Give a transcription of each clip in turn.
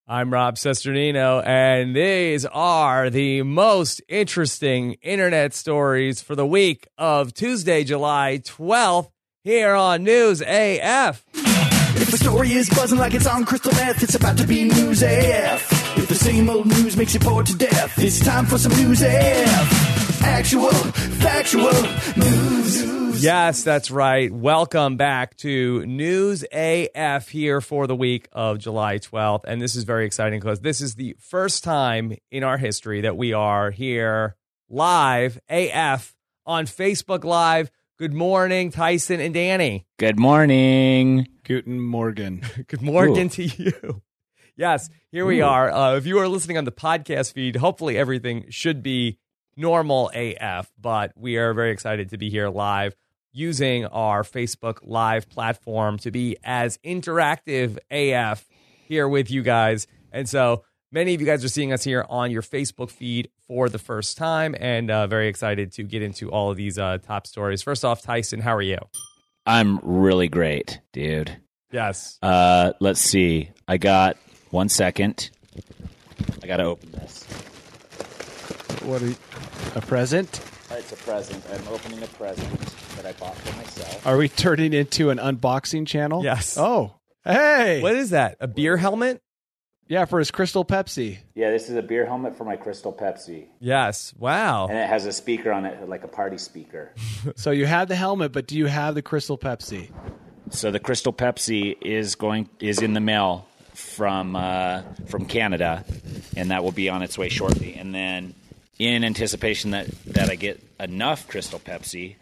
I'm Rob Sesternino, and these are the most interesting internet stories for the week of Tuesday, July 12th, here on News AF. If the story is buzzing like it's on crystal meth, it's about to be News AF. If the same old news makes you bored to death, it's time for some News AF. Actual, factual news. Yes, that's right. Welcome back to News AF here for the week of July 12th. And this is very exciting because this is the first time in our history that we are here live AF on Facebook Live. Good morning, Tyson and Danny. Good morning. Guten Morgen. Good morning to you. Yes, here we are. If you are listening on the podcast feed, hopefully everything should be normal AF, but we are very excited to be here live using our Facebook Live platform to be as interactive AF here with you guys. And so many of you guys are seeing us here on your Facebook feed for the first time, and very excited to get into all of these top stories. First off, Tyson, how are you? I'm really great, dude. Yes. Let's see. I got 1 second. I got to open this. What are you, a present? It's a present. I'm opening a present that I bought for myself. Are we turning into an unboxing channel? Yes. Oh, hey. What is that? A beer helmet? Yeah, for his Crystal Pepsi. Yeah, this is a beer helmet for my Crystal Pepsi. Yes. Wow. And it has a speaker on it, like a party speaker. So you have the helmet, but do you have the Crystal Pepsi? So the Crystal Pepsi is in the mail from Canada, and that will be on its way shortly. And then, in anticipation that I get enough Crystal Pepsi,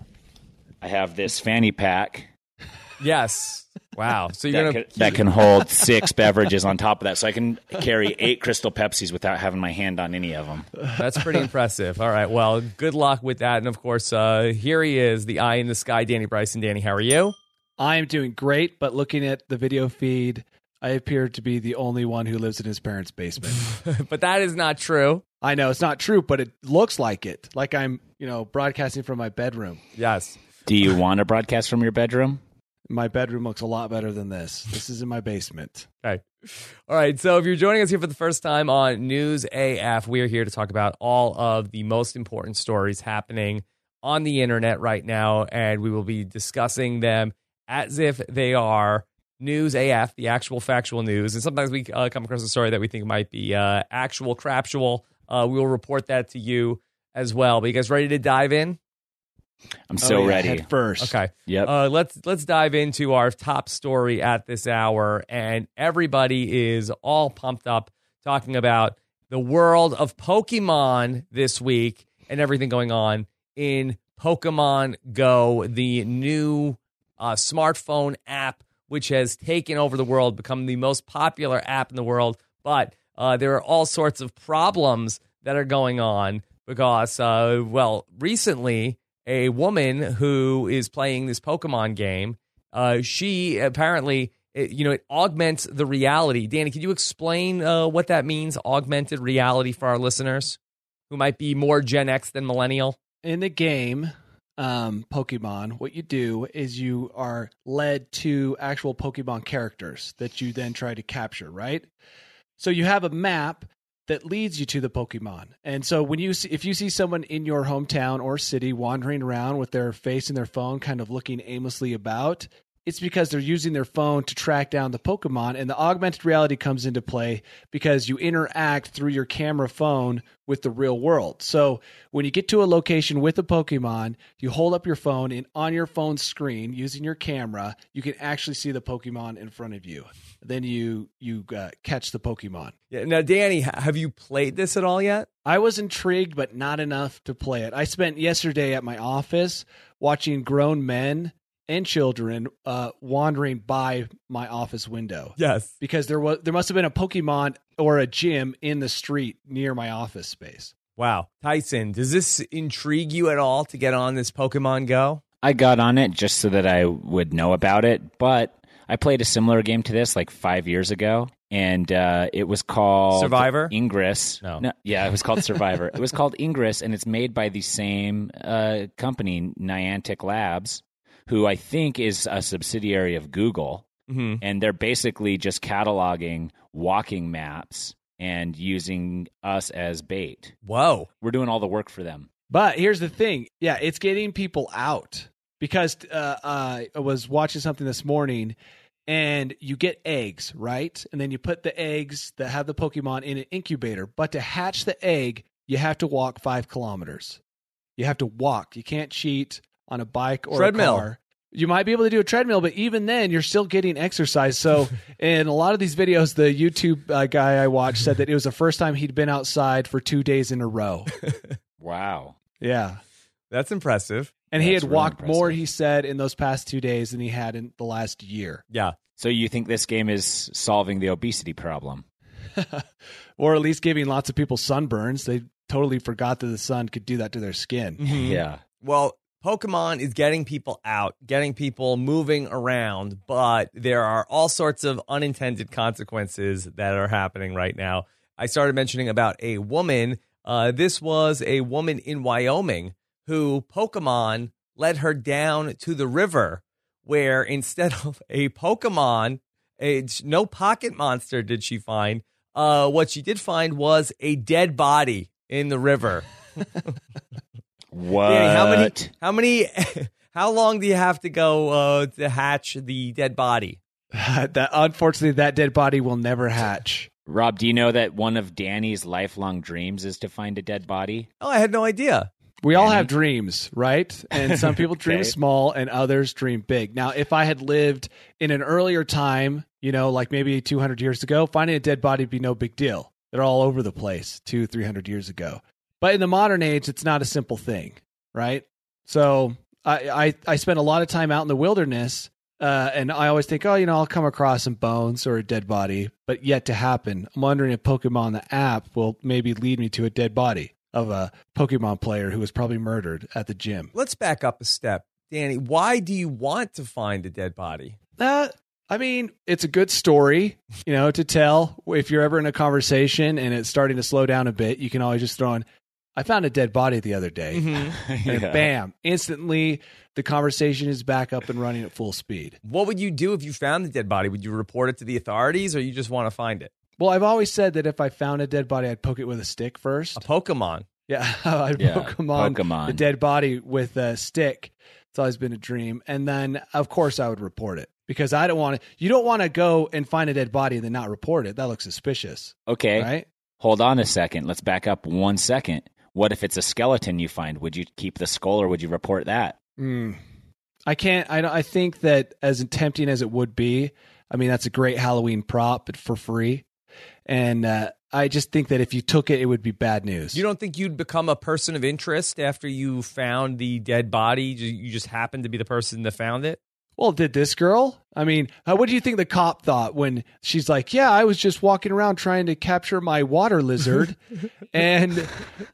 I have this fanny pack. Yes. Wow. So you're that can hold 6 beverages on top of that, so I can carry 8 Crystal Pepsis without having my hand on any of them. That's pretty impressive. All right. Well, good luck with that. And of course, here he is, the eye in the sky, Danny Bryson. Danny, how are you? I am doing great, but looking at the video feed, I appear to be the only one who lives in his parents' basement. But that is not true. I know it's not true, but it looks like it. Like I'm, broadcasting from my bedroom. Yes. Do you want to broadcast from your bedroom? My bedroom looks a lot better than this. This is in my basement. Okay. All right. So if you're joining us here for the first time on News AF, we are here to talk about all of the most important stories happening on the internet right now. And we will be discussing them as if they are News AF, the actual factual news. And sometimes we come across a story that we think might be actual craptual. We will report that to you as well. But you guys ready to dive in? I'm so ready. Head first. Okay. Yep. Let's dive into our top story at this hour, and everybody is all pumped up talking about the world of Pokemon this week and everything going on in Pokemon Go, the new smartphone app, which has taken over the world, become the most popular app in the world. But there are all sorts of problems that are going on because, recently, a woman who is playing this Pokemon game, she apparently, it augments the reality. Danny, can you explain what that means, augmented reality, for our listeners who might be more Gen X than millennial? In the game, Pokemon, what you do is you are led to actual Pokemon characters that you then try to capture, right? So you have a map that leads you to the Pokemon. And so if you see someone in your hometown or city wandering around with their face in their phone, kind of looking aimlessly about, it's because they're using their phone to track down the Pokemon. And the augmented reality comes into play because you interact through your camera phone with the real world. So when you get to a location with a Pokemon, you hold up your phone, and on your phone screen, using your camera, you can actually see the Pokemon in front of you. Then you catch the Pokemon. Yeah. Now, Danny, have you played this at all yet? I was intrigued, but not enough to play it. I spent yesterday at my office watching grown men and children wandering by my office window. Yes. Because there must have been a Pokemon or a gym in the street near my office space. Wow. Tyson, does this intrigue you at all to get on this Pokemon Go? I got on it just so that I would know about it, but I played a similar game to this like 5 years ago, and it was called Survivor? Ingress. No. Yeah, it was called Survivor. It was called Ingress, and it's made by the same company, Niantic Labs, who I think is a subsidiary of Google. and they're basically just cataloging walking maps and using us as bait. Whoa. We're doing all the work for them. But here's the thing. Yeah, it's getting people out because I was watching something this morning and you get eggs, right? And then you put the eggs that have the Pokemon in an incubator. But to hatch the egg, you have to walk 5 kilometers. You have to walk. You can't cheat on a bike or Treadmill. a car. You might be able to do a treadmill, but even then, you're still getting exercise. So in a lot of these videos, the YouTube guy I watched said that it was the first time he'd been outside for 2 days in a row. Wow. Yeah. That's impressive. And he That's had really walked more, impressive. he said, in those past 2 days than he had in the last year. Yeah. So you think this game is solving the obesity problem? Or at least giving lots of people sunburns. They totally forgot that the sun could do that to their skin. Yeah. Well, Pokemon is getting people out, getting people moving around, but there are all sorts of unintended consequences that are happening right now. I started mentioning about a woman. This was a woman in Wyoming who Pokemon led her down to the river, where instead of a Pokemon, no pocket monster did she find. What she did find was a dead body in the river. What? Danny, how long do you have to go to hatch the dead body? Unfortunately, that dead body will never hatch. Rob, do you know that one of Danny's lifelong dreams is to find a dead body? Oh, I had no idea. We all have dreams, right? And some people dream Okay. small and others dream big. Now, if I had lived in an earlier time, like maybe 200 years ago, finding a dead body would be no big deal. They're all over the place 200-300 years ago. But in the modern age, it's not a simple thing, right? So I spend a lot of time out in the wilderness, and I always think, I'll come across some bones or a dead body, but yet to happen. I'm wondering if Pokemon the app will maybe lead me to a dead body of a Pokemon player who was probably murdered at the gym. Let's back up a step. Danny, why do you want to find a dead body? I mean, it's a good story, to tell. If you're ever in a conversation and it's starting to slow down a bit, you can always just throw in, I found a dead body the other day. And bam, instantly the conversation is back up and running at full speed. What would you do if you found the dead body? Would you report it to the authorities or you just want to find it? Well, I've always said that if I found a dead body, I'd poke it with a stick first. A Pokemon. Yeah, I'd Pokemon the dead body with a stick. It's always been a dream. And then, of course, I would report it because I don't want to. You don't want to go and find a dead body and then not report it. That looks suspicious. Okay. Right? Hold on a second. Let's back up 1 second. What if it's a skeleton you find? Would you keep the skull or would you report that? I can't. I think that as tempting as it would be, I mean, that's a great Halloween prop, but for free. And I just think that if you took it, it would be bad news. You don't think you'd become a person of interest after you found the dead body? You just happened to be the person that found it? Well, did this girl? I mean, what do you think the cop thought when she's like, yeah, I was just walking around trying to capture my water lizard and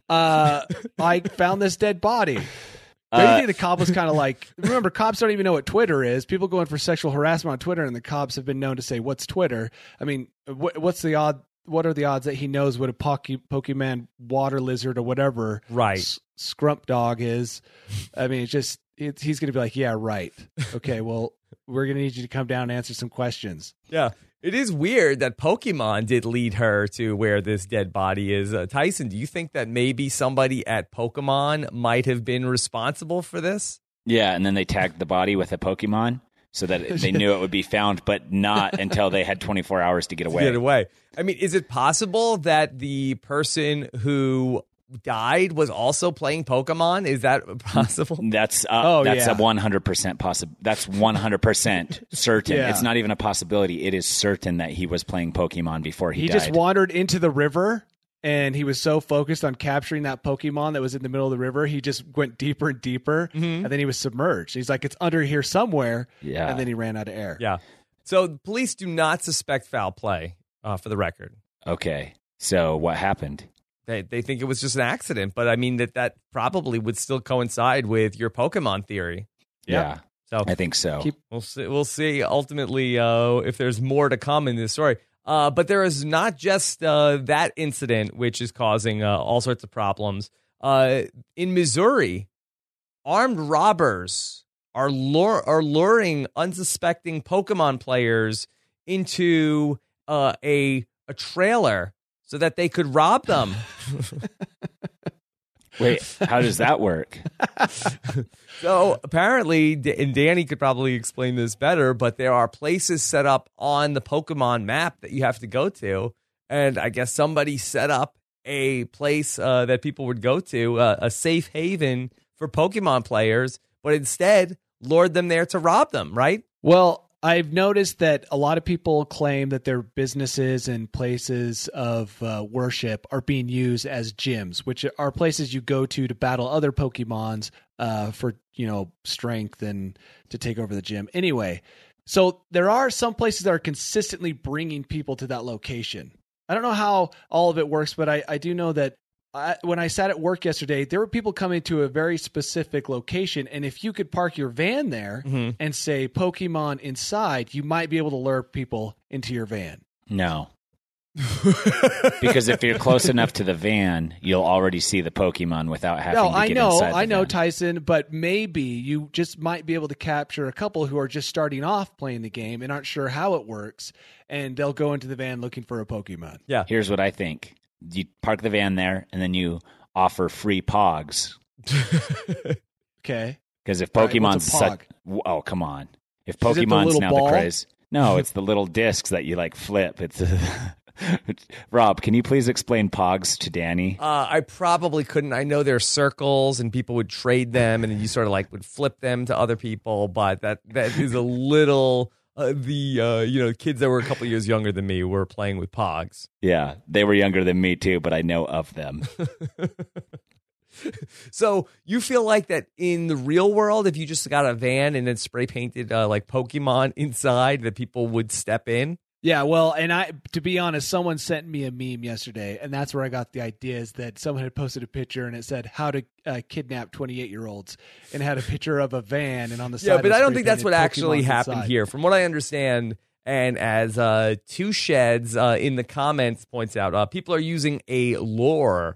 I found this dead body. Do you think the cop was kind of like, remember, cops don't even know what Twitter is. People going for sexual harassment on Twitter, and the cops have been known to say, what's Twitter? I mean, what's the odd? What are the odds that he knows what a Pokemon water lizard or whatever scrump dog is? I mean, he's going to be like, yeah, right. Okay, well, we're going to need you to come down and answer some questions. Yeah. It is weird that Pokemon did lead her to where this dead body is. Tyson, do you think that maybe somebody at Pokemon might have been responsible for this? Yeah, and then they tagged the body with a Pokemon so that they knew it would be found, but not until they had 24 hours to get away. I mean, is it possible that the person who died was also playing Pokemon? Is that possible? That's a 100% possible. That's 100% certain. Yeah. It's not even a possibility. It is certain that he was playing Pokemon before he died. He just wandered into the river, and he was so focused on capturing that Pokemon that was in the middle of the river, he just went deeper and deeper, and then he was submerged. He's like, it's under here somewhere, and then he ran out of air. Yeah. So police do not suspect foul play, for the record. Okay. So what happened? They think it was just an accident, but I mean that probably would still coincide with your Pokemon theory. Yeah. So I think so. We'll see ultimately if there's more to come in this story. But there is not just that incident which is causing all sorts of problems. In Missouri, armed robbers are luring unsuspecting Pokemon players into a trailer so that they could rob them. Wait, how does that work? So apparently, and Danny could probably explain this better, but there are places set up on the Pokemon map that you have to go to. And I guess somebody set up a place that people would go to, a safe haven for Pokemon players, but instead lured them there to rob them, right? Well, I've noticed that a lot of people claim that their businesses and places of worship are being used as gyms, which are places you go to battle other Pokemons for, strength and to take over the gym. Anyway, so there are some places that are consistently bringing people to that location. I don't know how all of it works, but I do know that when I sat at work yesterday, there were people coming to a very specific location, and if you could park your van there and say Pokemon inside, you might be able to lure people into your van. No. Because if you're close enough to the van, you'll already see the Pokemon without having to get inside the I know, van. Tyson, but maybe you just might be able to capture a couple who are just starting off playing the game and aren't sure how it works, and they'll go into the van looking for a Pokemon. Yeah. Here's what I think. You park the van there, and then you offer free Pogs. Okay. Because if All right, Pokemon's what's a Pog? oh, come on. If Is it the Pokemon's little now ball? the craze. No, it's the little discs that you flip. It's Rob, can you please explain Pogs to Danny? I probably couldn't. I know they're circles and people would trade them and then you sort of would flip them to other people, but that is a little kids that were a couple years younger than me were playing with Pogs. Yeah, they were younger than me too, but I know of them. So you feel like that in the real world, if you just got a van and then spray painted Pokemon inside, that people would step in? Yeah, well, and to be honest, someone sent me a meme yesterday, and that's where I got the idea, is that someone had posted a picture and it said how to kidnap 28-year-olds, and had a picture of a van, and on the side. Yeah, but I don't spray think that's what painted actually Pokemon happened inside. here. From what I understand, and as Two Sheds in the comments points out, people are using a lure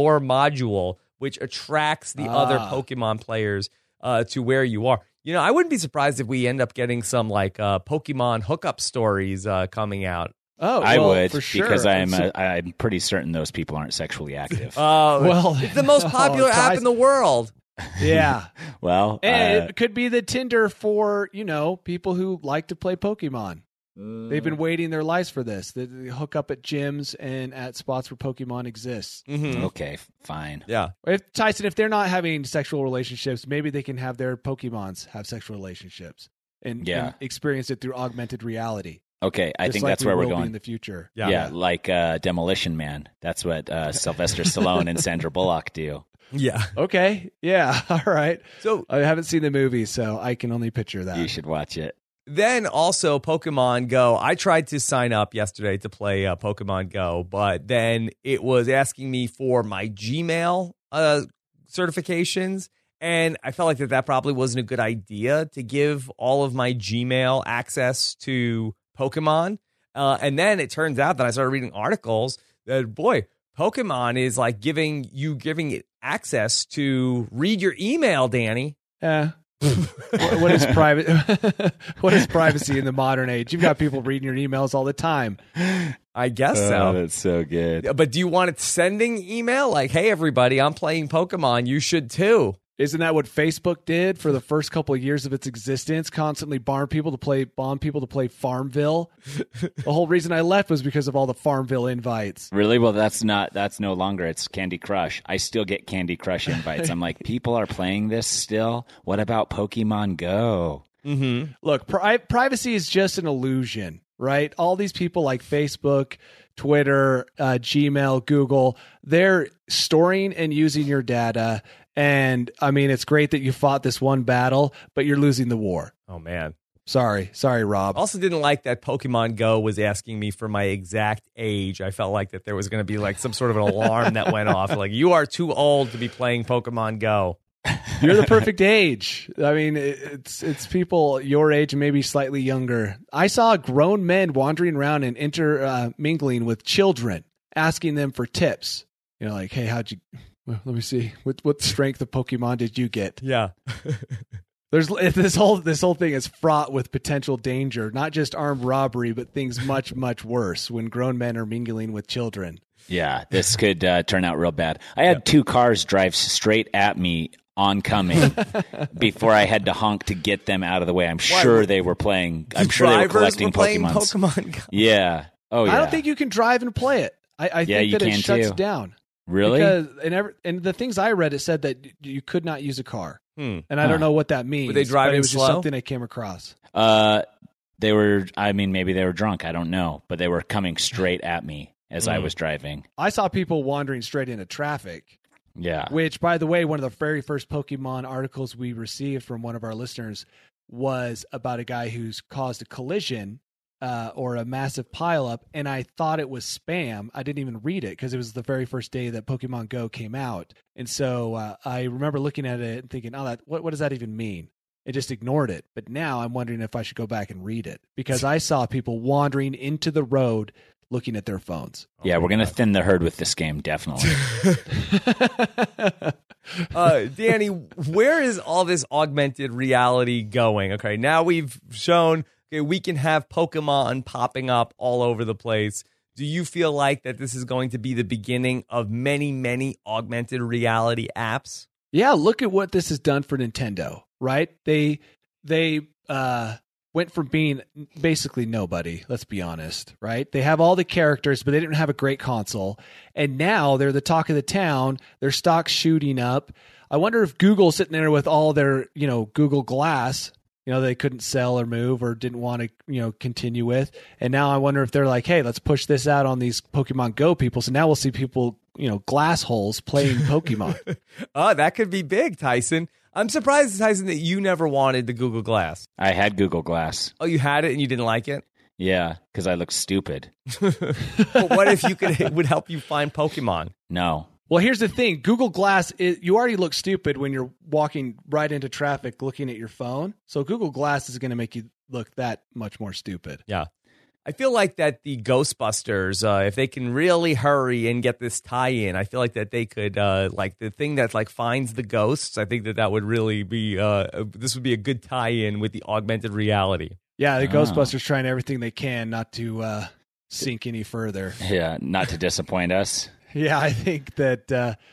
module, which attracts the other Pokemon players to where you are. I wouldn't be surprised if we end up getting some Pokemon hookup stories coming out. Oh, I well, would, for sure. because I'm pretty certain those people aren't sexually active. Well, it's the most popular app in the world. Yeah. Well, And it could be the Tinder for, people who like to play Pokemon. They've been waiting their lives for this. They hook up at gyms and at spots where Pokemon exists. Mm-hmm. okay, fine. Yeah. If they're not having sexual relationships, maybe they can have their Pokemons have sexual relationships and experience it through augmented reality. Okay, I Just think like that's we where we're will be going. in the future. Yeah, like Demolition Man. That's what Sylvester Stallone and Sandra Bullock do. Yeah. Okay. Yeah. All right. So I haven't seen the movie, so I can only picture that. You should watch it. then also Pokemon Go. I tried to sign up yesterday to play Pokemon Go, but then it was asking me for my Gmail certifications. And I felt like that probably wasn't a good idea to give all of my Gmail access to Pokemon. And then it turns out that I started reading articles that, boy, Pokemon is giving it access to read your email, Danny. Yeah. What is private? What is privacy in the modern age? You've got people reading your emails all the time. I guess so. That's so good. But do you want it sending email? Hey, everybody, I'm playing Pokemon. You should too. Isn't that what Facebook did for the first couple of years of its existence? Constantly bomb people to play Farmville. The whole reason I left was because of all the Farmville invites. Really? Well, that's no longer. It's Candy Crush. I still get Candy Crush invites. I'm like, people are playing this still? What about Pokemon Go? Mm-hmm. Look, privacy is just an illusion, right? All these people like Facebook, Twitter, Gmail, Google, they're storing and using your data. And I mean, it's great that you fought this one battle, but you're losing the war. Oh, man. Sorry, Rob. Also didn't like that Pokemon Go was asking me for my exact age. I felt like that there was going to be some sort of an alarm that went off. You are too old to be playing Pokemon Go. You're the perfect age. I mean, it's people your age and maybe slightly younger. I saw grown men wandering around and intermingling with children, asking them for tips. Hey, how'd you... Well, let me see. What strength of Pokemon did you get? Yeah. This whole thing is fraught with potential danger, not just armed robbery, but things much, much worse when grown men are mingling with children. Yeah, this could turn out real bad. I had 2 cars drive straight at me oncoming before I had to honk to get them out of the way. I'm sure they were playing. I'm sure they were collecting Pokemon Go. Yeah. Oh, yeah. I don't think you can drive and play it. I think that it shuts down. Really? Because and the things I read, it said that you could not use a car. And I don't know what that means. Were they driving it was slow? Just something I came across. They were, maybe they were drunk. I don't know. But they were coming straight at me as I was driving. I saw people wandering straight into traffic. Yeah. Which, by the way, one of the very first Pokemon articles we received from one of our listeners was about a guy who's caused a collision or a massive pileup, and I thought it was spam. I didn't even read it because it was the very first day that Pokemon Go came out. And so I remember looking at it and thinking, what does that even mean? I just ignored it. But now I'm wondering if I should go back and read it because I saw people wandering into the road looking at their phones. Yeah, we're going to thin the herd with this game, definitely. Danny, where is all this augmented reality going? Okay, now we've shown we can have Pokemon popping up all over the place. Do you feel like that this is going to be the beginning of many, many augmented reality apps? Yeah, look at what this has done for Nintendo, right? They went from being basically nobody, let's be honest, right? They have all the characters, but they didn't have a great console. And now they're the talk of the town. Their stock's shooting up. I wonder if Google's sitting there with all their, Google Glass, they couldn't sell or move or didn't want to, continue with. And now I wonder if they're like, hey, let's push this out on these Pokemon Go people. So now we'll see people, glass holes playing Pokemon. Oh, that could be big, Tyson. I'm surprised, Tyson, that you never wanted the Google Glass. I had Google Glass. Oh, you had it and you didn't like it? Yeah, because I look stupid. But what if it would help you find Pokemon? No. Well, here's the thing. Google Glass, you already look stupid when you're walking right into traffic looking at your phone. So Google Glass is going to make you look that much more stupid. Yeah. I feel like that the Ghostbusters, if they can really hurry and get this tie-in, I feel like that they could, like the thing that like finds the ghosts, I think that would really be, this would be a good tie-in with the augmented reality. Yeah, the Ghostbusters trying everything they can not to sink any further. Yeah, not to disappoint us. Yeah, I think that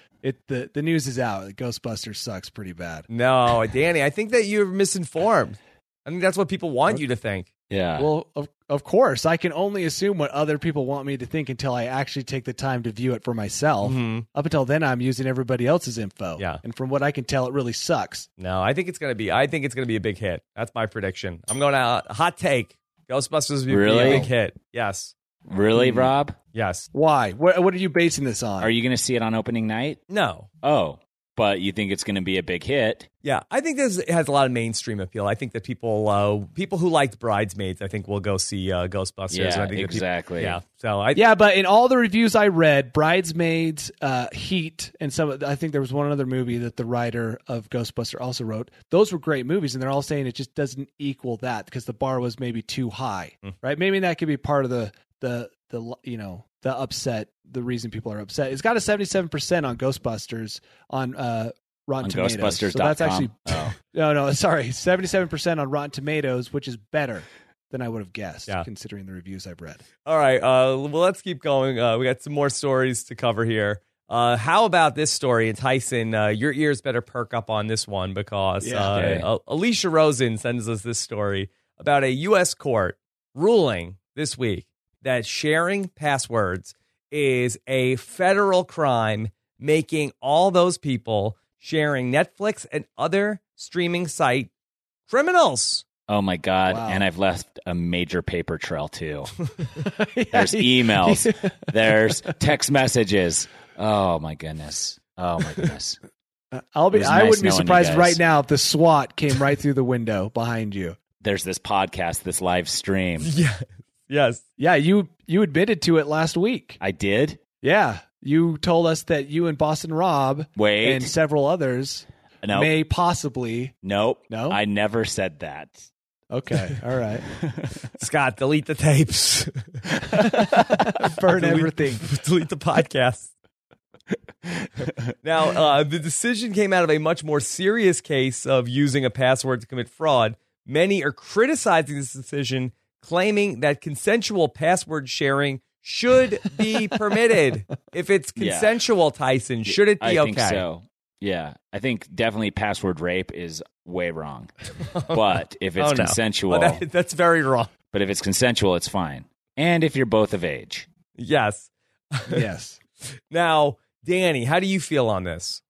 the news is out. Ghostbusters sucks pretty bad. No, Danny, I think that you're misinformed. I think that's what people want you to think. Yeah. Well, of course, I can only assume what other people want me to think until I actually take the time to view it for myself. Mm-hmm. Up until then, I'm using everybody else's info. Yeah. And from what I can tell, it really sucks. No, I think it's gonna be a big hit. That's my prediction. I'm going to hot take. Ghostbusters will be a big hit. Yes. Really, Rob? Yes. Why? What are you basing this on? Are you going to see it on opening night? No. Oh, but you think it's going to be a big hit? Yeah, I think it has a lot of mainstream appeal. I think that people who liked Bridesmaids, I think will go see Ghostbusters. Yeah, and I think exactly. But in all the reviews I read, Bridesmaids, Heat, and I think there was one other movie that the writer of Ghostbuster also wrote. Those were great movies, and they're all saying it just doesn't equal that because the bar was maybe too high, right? Maybe that could be part of the upset, the reason people are upset. It's got a 77% on Ghostbusters on Rotten Tomatoes. Ghostbusters.com. So that's actually no, sorry, 77% on Rotten Tomatoes, which is better than I would have guessed, considering the reviews I've read. All right, well, let's keep going. We got some more stories to cover here. How about this story? And Tyson, your ears better perk up on this one because Alicia Rosen sends us this story about a U.S. court ruling this week that sharing passwords is a federal crime, making all those people sharing Netflix and other streaming site criminals. Oh, my God. Wow. And I've left a major paper trail, too. There's emails. There's text messages. Oh, my goodness. I wouldn't be surprised right now if the SWAT came right through the window behind you. There's this podcast, this live stream. Yeah. Yes. Yeah, you admitted to it last week. I did? Yeah. You told us that you and Boston Rob and several others may possibly... Nope. No? I never said that. Okay. All right. Scott, delete the tapes. Burn everything. Delete the podcast. Now, the decision came out of a much more serious case of using a password to commit fraud. Many are criticizing this decision, claiming that consensual password sharing should be permitted. If it's consensual, Tyson, should it be I okay? think so. Yeah, I think definitely password rape is way wrong. But if it's consensual, well, that's very wrong. But if it's consensual, it's fine. And if you're both of age. Yes. Yes. Now, Danny, how do you feel on this?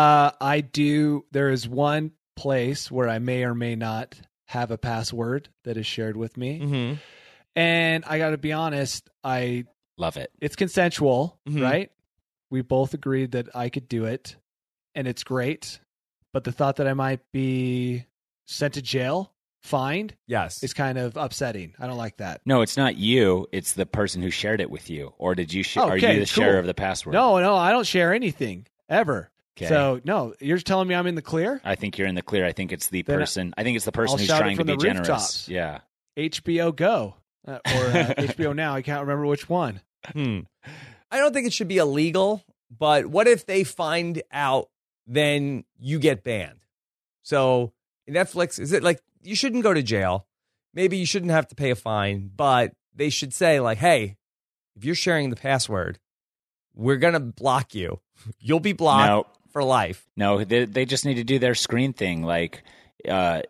I do. There is one place where I may or may not have a password that is shared with me. Mm-hmm. And I got to be honest, I love it. It's consensual, Mhm. right? We both agreed that I could do it, and it's great. But the thought that I might be sent to jail, fined, Yes. is kind of upsetting. I don't like that. No, it's not you. It's the person who shared it with you. Or did you? Are Okay, you the sharer cool. of the password? No, I don't share anything ever. Okay. So no, you're telling me I'm in the clear? I think you're in the clear. I think it's the Then person. I think it's the person I'll who's shout it trying to from be the generous. rooftops. Yeah. HBO Go or HBO Now. I can't remember which one. I don't think it should be illegal, but what if they find out, then you get banned? So Netflix, is it like you shouldn't go to jail? Maybe you shouldn't have to pay a fine, but they should say like, hey, if you're sharing the password, we're going to block you. You'll be blocked for life. No, they just need to do their screen thing. Like a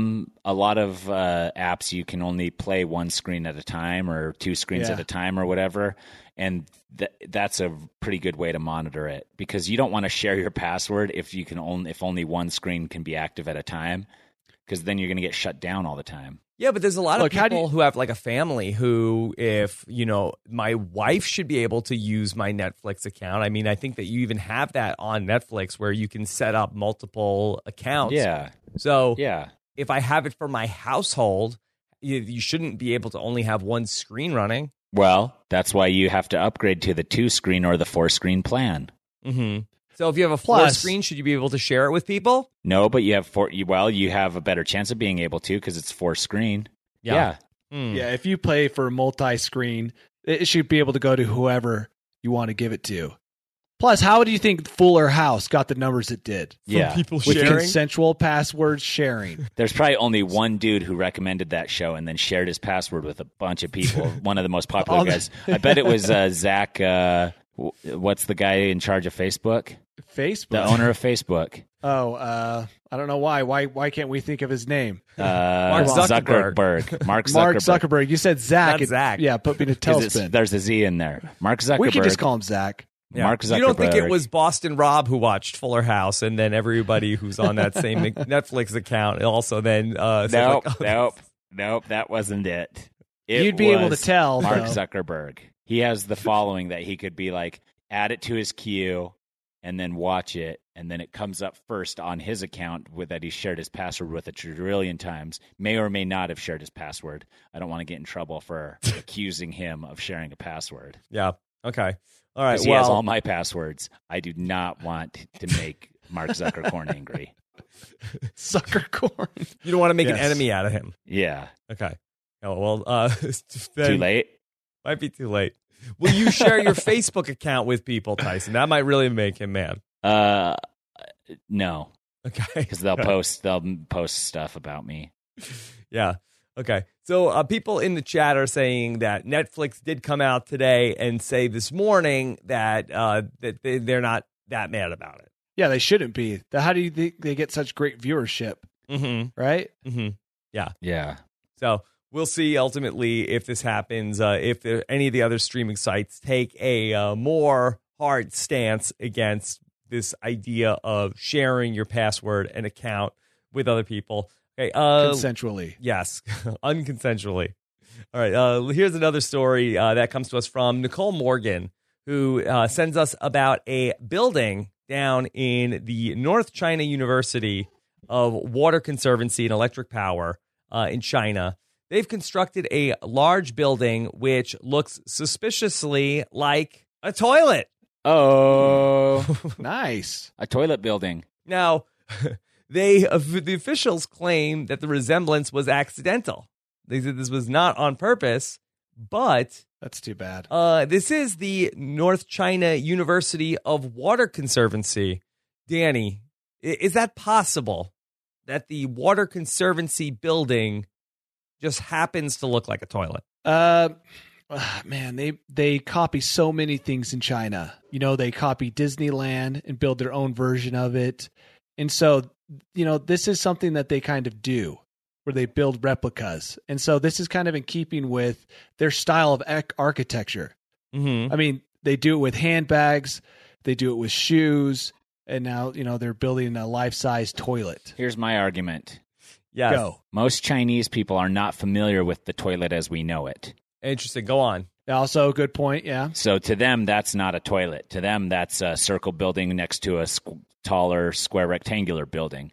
lot of apps, you can only play one screen at a time or two screens at a time or whatever. And that's a pretty good way to monitor it, because you don't want to share your password if only one screen can be active at a time, because then you're going to get shut down all the time. Yeah, but there's a lot of people who have like a family who, if, my wife should be able to use my Netflix account. I mean, I think that you even have that on Netflix where you can set up multiple accounts. Yeah. So Yeah. if I have it for my household, you shouldn't be able to only have one screen running. Well, that's why you have to upgrade to the 2-screen or the 4-screen plan. Mm-hmm. So if you have a Plus- 4-screen, should you be able to share it with people? No, but you have you have a better chance of being able to, because it's 4-screen. Yeah. Yeah, if you play for multi-screen, it should be able to go to whoever you want to give it to. Plus, how do you think Fuller House got the numbers it did? Yeah. People With sharing? consensual password sharing. There's probably only one dude who recommended that show and then shared his password with a bunch of people. One of the most popular guys. I bet it was Zach. What's the guy in charge of Facebook? Facebook? The owner of Facebook. Oh, I don't know why. Why can't we think of his name? Mark Zuckerberg. Mark Zuckerberg. Mark Zuckerberg. You said Zach. Not Zach. Yeah, put me in a 'Cause tailspin. there's a Z in there. Mark Zuckerberg. We can just call him Zach. Yeah. Mark Zuckerberg. You don't think it was Boston Rob who watched Fuller House and then everybody who's on that same Netflix account also then said Nope, like, oh, nope, that wasn't it. You'd be able to was tell, Mark though. Zuckerberg. He has the following that he could be like, add it to his queue and then watch it, and then it comes up first on his account with that he shared his password with a trillion times. May or may not have shared his password. I don't want to get in trouble for accusing him of sharing a password. Yeah. Okay. All right. Because he has all my passwords. I do not want to make Mark Zuckercorn angry. Zuckercorn. You don't want to make an Yes. enemy out of him. Yeah. Okay. Oh, well, then Too late? Might be too late. Will you share your Facebook account with people, Tyson? That might really make him mad. No. Okay. Because they'll post stuff about me. Yeah. Okay. So people in the chat are saying that Netflix did come out today and say this morning that that they're not that mad about it. Yeah, they shouldn't be. How do you think they get such great viewership? Mm-hmm. Right? Mm-hmm. Yeah. Yeah. So we'll see ultimately if this happens, if any of the other streaming sites take a more hard stance against this idea of sharing your password and account with other people. Okay, Consensually. Yes, unconsensually. All right, here's another story that comes to us from Nicole Morgan, who sends us about a building down in the North China University of Water Conservancy and Electric Power in China. They've constructed a large building which looks suspiciously like a toilet. Oh, Nice. a toilet building. Now, the officials claim that the resemblance was accidental. They said this was not on purpose, but That's too bad. This is the North China University of Water Conservancy. Danny, is that possible that the Water Conservancy building just happens to look like a toilet? Man, they copy so many things in China. You know, they copy Disneyland and build their own version of it. And so, you know, this is something that they kind of do, where they build replicas. And so this is kind of in keeping with their style of architecture. Mm-hmm. I mean, they do it with handbags, they do it with shoes, and now, you know, they're building a life-size toilet. Here's my argument. Yes. Go. Most Chinese people are not familiar with the toilet as we know it. Interesting. Go on. Also, a good point, yeah. So to them, that's not a toilet. To them, that's a circle building next to a taller, square, rectangular building.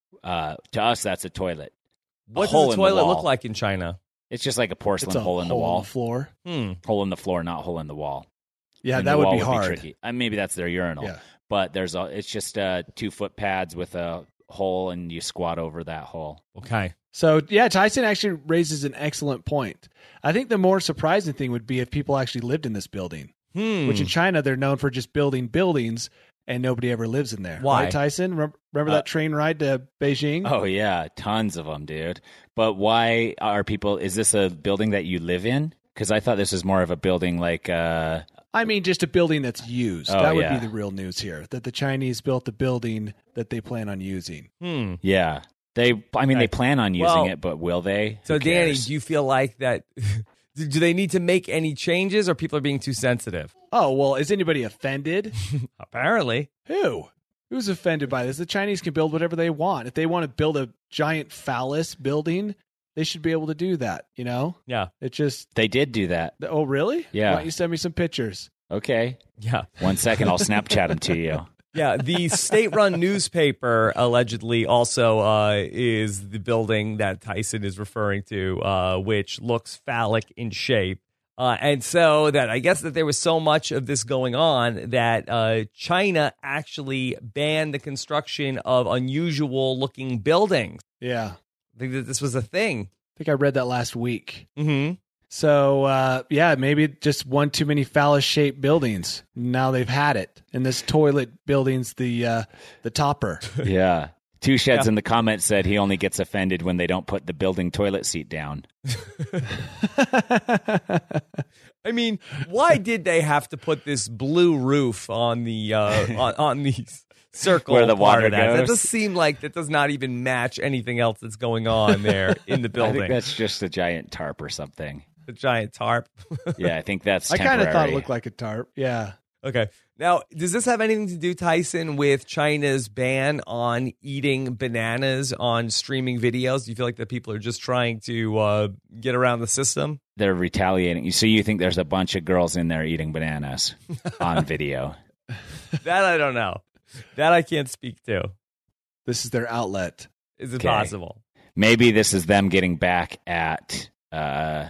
To us, that's a toilet. What hole does a in the toilet wall. look like in China? It's just like a porcelain It's a hole in the wall. floor. Hole in the floor, not hole in the wall. Yeah, And that the would wall be hard. tricky. Maybe that's their urinal. Yeah. But it's just 2-foot pads with a hole, and you squat over that hole. Okay. So, yeah, Tyson actually raises an excellent point. I think the more surprising thing would be if people actually lived in this building, which in China, they're known for just building buildings and nobody ever lives in there. Why? Right, Tyson? Remember that train ride to Beijing? Oh, yeah. Tons of them, dude. But why are people... Is this a building that you live in? Because I thought this was more of a building like... I mean, just a building that's used. Oh, that would yeah. be the real news here, that the Chinese built a building that they plan on using. Yeah. They plan on using Well, it, but will they? So, Who Danny, cares? do you feel like that? Do they need to make any changes, or people are being too sensitive? Oh, well, is anybody offended? Apparently. Who? Who's offended by this? The Chinese can build whatever they want. If they want to build a giant phallus building, they should be able to do that, you know? Yeah. It just... They did do that. Oh, really? Yeah. Why don't you send me some pictures? Okay. Yeah. 1 second, I'll Snapchat them to you. Yeah, the state-run newspaper allegedly also is the building that Tyson is referring to, which looks phallic in shape. And so that I guess that there was so much of this going on that China actually banned the construction of unusual-looking buildings. Yeah. I think that this was a thing. I think I read that last week. Mm-hmm. So, yeah, maybe just one too many phallus-shaped buildings. Now they've had it. And this toilet building's the topper. Yeah. Two Sheds in the comments said he only gets offended when they don't put the building toilet seat down. I mean, why did they have to put this blue roof on the on these circle Where the part water of that? That goes? does seem like that does not even match anything else that's going on there in the I building. think that's just a giant tarp or something. The giant tarp. Yeah, I think that's I temporary. kind of thought it looked like a tarp. Yeah. Okay. Now, does this have anything to do, Tyson, with China's ban on eating bananas on streaming videos? Do you feel like that people are just trying to get around the system? They're retaliating. So you think there's a bunch of girls in there eating bananas on video? That I don't know. That I can't speak to. This is their outlet. Is it Okay. possible? Maybe this is them getting back at the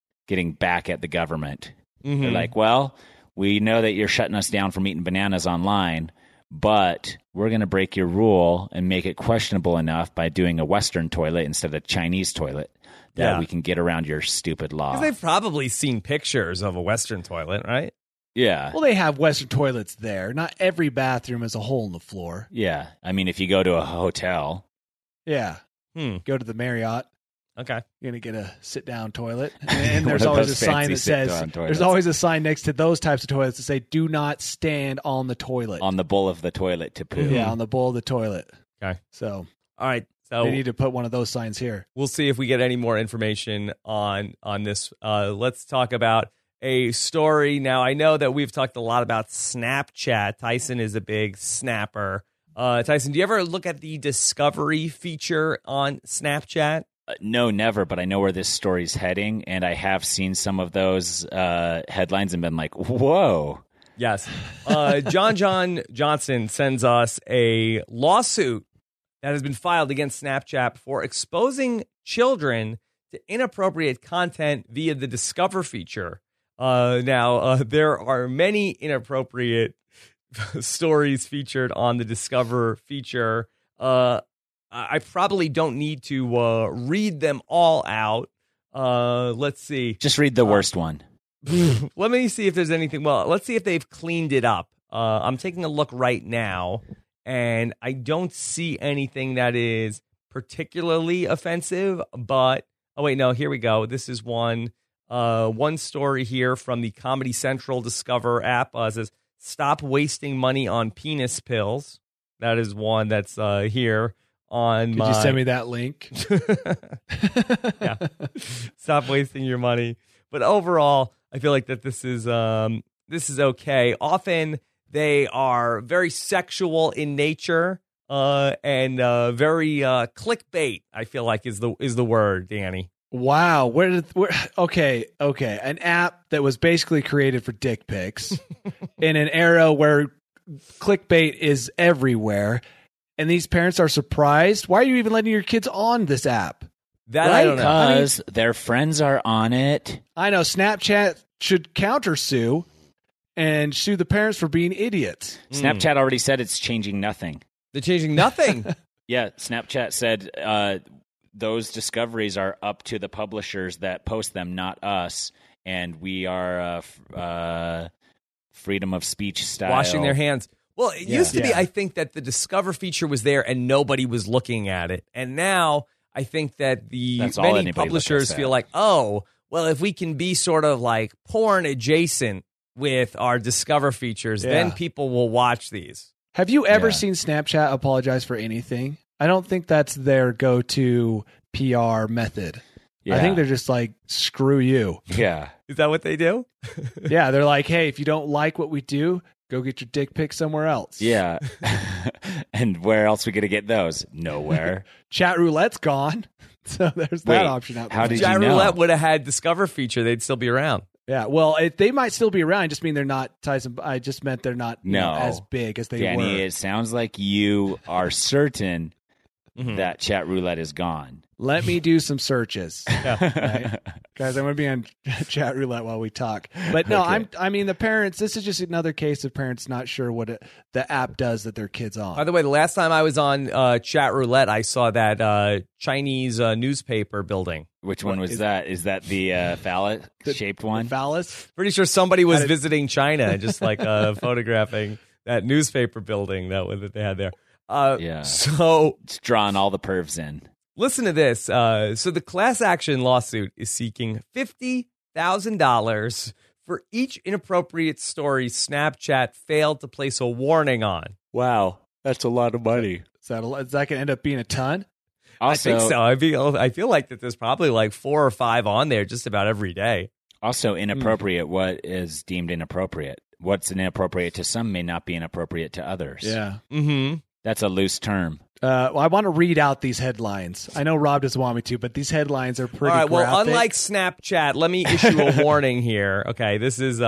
government. Mm-hmm. They're like, well, we know that you're shutting us down from eating bananas online, but we're going to break your rule and make it questionable enough by doing a Western toilet instead of Chinese toilet that we can get around your stupid law. Because they've probably seen pictures of a Western toilet, right? Yeah. Well, they have Western toilets there. Not every bathroom has a hole in the floor. Yeah. I mean, if you go to a hotel, Yeah. Go to the Marriott. Okay. You're going to get a sit-down toilet. And One there's of always a those sign fancy that says, sit-down toilets. there's always a sign next to those types of toilets that say, do not stand on the toilet. on the bowl of the toilet to poo. Yeah, on the bowl of the toilet. Okay. So All right. So they need to put one of those signs here. we'll see if we get any more information on this. Let's talk about a story. Now, I know that we've talked a lot about Snapchat. Tyson is a big snapper. Tyson, do you ever look at the discovery feature on Snapchat? No, never, but I know where this story's heading, and I have seen some of those headlines and been like, whoa. Yes. John Johnson sends us a lawsuit that has been filed against Snapchat for exposing children to inappropriate content via the Discover feature. Now, there are many inappropriate stories featured on the Discover feature. I probably don't need to read them all out. Let's see. Just read the worst one. Let me see if there's anything. Well, let's see if they've cleaned it up. I'm taking a look right now, and I don't see anything that is particularly offensive. But oh wait, no, here we go. This is one story here from the Comedy Central Discover app. It says, "Stop wasting money on penis pills." That is one that's here on. Could you send me that link? Yeah, stop wasting your money. But overall, I feel like that this is okay. Often they are very sexual in nature and very clickbait. I feel like is the word, Danny. Wow. Okay. An app that was basically created for dick pics in an era where clickbait is everywhere, and these parents are surprised. Why are you even letting your kids on this app? That I don't know. Because their friends are on it. I know Snapchat should countersue and sue the parents for being idiots. Snapchat already said it's changing nothing. They're changing nothing. Yeah, Snapchat said those discoveries are up to the publishers that post them, not us. And we are freedom of speech style. Washing their hands. Well, it used to be, I think, that the Discover feature was there and nobody was looking at it. And now I think that many publishers feel like, oh, well, if we can be sort of like porn adjacent with our Discover features, then people will watch these. Have you ever seen Snapchat apologize for anything? I don't think that's their go-to PR method. Yeah. I think they're just like, screw you. Yeah. Is that what they do? Yeah, they're like, hey, if you don't like what we do, go get your dick pic somewhere else. Yeah. And where else are we going to get those? Nowhere. Chat roulette's gone. So there's that option out there. How did Chat you know? Roulette would have had Discover feature. They'd still be around. Yeah, well, they might still be around. I just mean they're not Tyson. I just meant they're not as big as they Danny, were. it sounds like you are certain that Chat Roulette is gone. Let me do some searches. Right? Guys, I'm going to be on Chat Roulette while we talk. But no, Okay. I mean, the parents, this is just another case of parents not sure what the app does that their kid's on. By the way, the last time I was on Chat Roulette, I saw that Chinese newspaper building. Which one was that? Is that the phallus-shaped one? Phallus? Pretty sure somebody was visiting China and just like photographing that newspaper building that they had there. Yeah. So It's drawing all the pervs in. listen to this. So the class action lawsuit is seeking $50,000 for inappropriate inappropriate story Snapchat failed to place a warning on. Wow. That's a lot of money. Is that going to end up being a ton? Also, I think so. I feel like that there's probably like 4 or 5 on there just about every day. Also, inappropriate. What is deemed inappropriate? What's inappropriate to some may not be inappropriate to others. Yeah. Mm-hmm. That's a loose term. Well, I want to read out these headlines. I know Rob doesn't want me to, but these headlines are pretty All right. Well, graphic. unlike Snapchat, let me issue a warning here. Okay, this is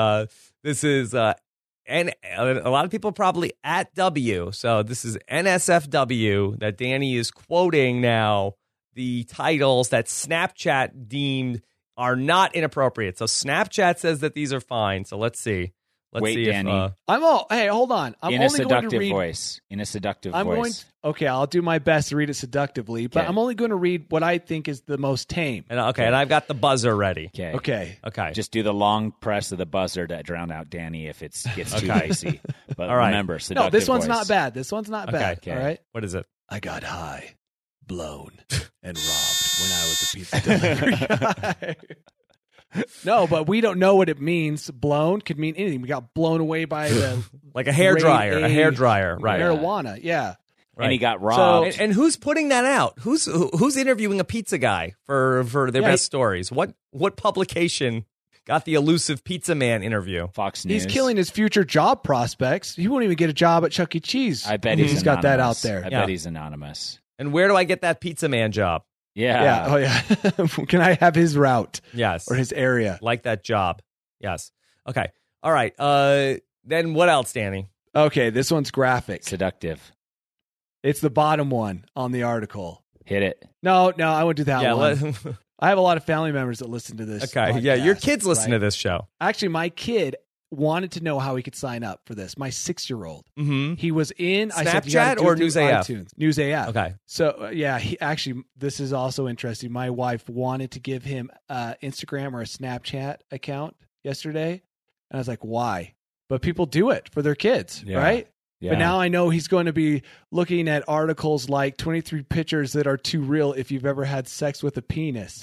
and a lot of people probably at W. So this is NSFW that Danny is quoting now. The titles that Snapchat deemed are not inappropriate. So Snapchat says that these are fine. So let's see. Let's Wait, see Danny. Hey, hold on. I'm In a only going to seductive read. voice. In a seductive I'm voice. okay, I'll do my best to read it seductively, but Okay. I'm only going to read what I think is the most tame. And I've got the buzzer ready. Okay. Okay. Just do the long press of the buzzer to drown out Danny if it gets too icy. But All right. remember, No, seductive this one's voice. not bad. This one's not bad. Okay. All right. What is it? I got high, blown, and robbed when I was a pizza delivery guy. No, but we don't know what it means. Blown could mean anything. We got blown away by the Like a hair dryer. grade A hair dryer. Right. marijuana. Yeah. And he got So- robbed. And who's putting that out? Who's interviewing a pizza guy for their best stories? What publication got the elusive pizza man interview? Fox News. He's killing his future job prospects. He won't even get a job at Chuck E. Cheese. I bet he's got that out anonymous. there. I Yeah. bet he's anonymous. And where do I get that pizza man job? Yeah. Yeah. Oh, yeah. Can I have his route Yes. or his area? Like that job. Yes. Okay. All right. Then what else, Danny? Okay, this one's graphic. Seductive. It's the bottom one on the article. Hit it. No, I won't do that Yeah. one. I have a lot of family members that listen to this. Okay. Yeah. Your podcast, kids listen right? to this show. Actually, my kid wanted to know how he could sign up for this. My 6-year-old. Mm-hmm. He was in I said, you Snapchat gotta do or it through News AF? iTunes. News AF. Okay. So yeah, he actually, this is also interesting. My wife wanted to give him Instagram or a Snapchat account yesterday. And I was like, why? But people do it for their kids, Yeah. right? Yeah. But now I know he's going to be looking at articles like 23 pictures that are too real if you've ever had sex with a penis.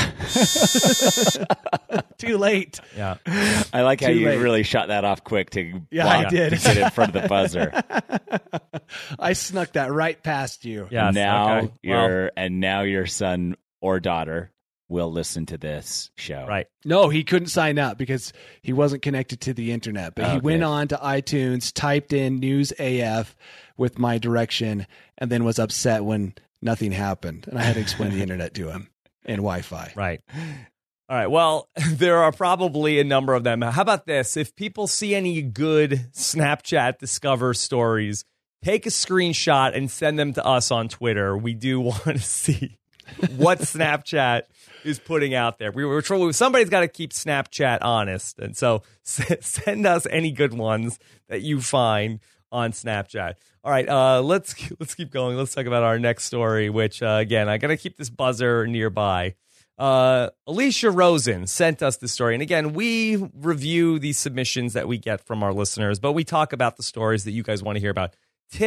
Too late. Yeah. I like how Too you late. really shot that off quick to Yeah, I block- did. to get in front of the buzzer. I snuck that right past you. Yes, now okay. Well, now your son or daughter will listen to this show. right. No, he couldn't sign up because he wasn't connected to the internet. But he Okay. went on to iTunes, typed in News AF with my direction, and then was upset when nothing happened. And I had to explain the internet to him and Wi-Fi. Right. All right. Well, there are probably a number of them. How about this? If people see any good Snapchat Discover stories, take a screenshot and send them to us on Twitter. We do want to see what Snapchat is putting out there. Somebody's got to keep Snapchat honest. And so send us any good ones that you find on Snapchat. All right, let's keep going. Let's talk about our next story, which, again, I got to keep this buzzer nearby. Alicia Rosen sent us the story. And again, we review these submissions that we get from our listeners, but we talk about the stories that you guys want to hear about.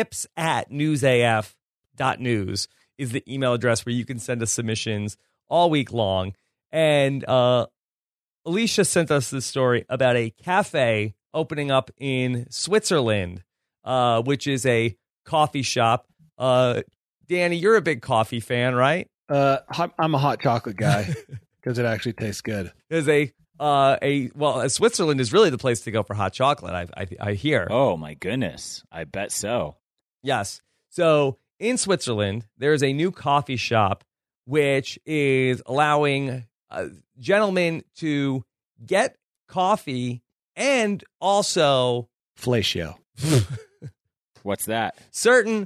tips@newsaf.news is the email address where you can send us submissions all week long. And Alicia sent us this story about a cafe opening up in Switzerland, which is a coffee shop. Danny, you're a big coffee fan, right? I'm a hot chocolate guy because it actually tastes good. There's Switzerland is really the place to go for hot chocolate. I hear. Oh my goodness. I bet so. Yes. So in Switzerland, there's a new coffee shop which is allowing gentlemen to get coffee and also Fellatio. What's that? certain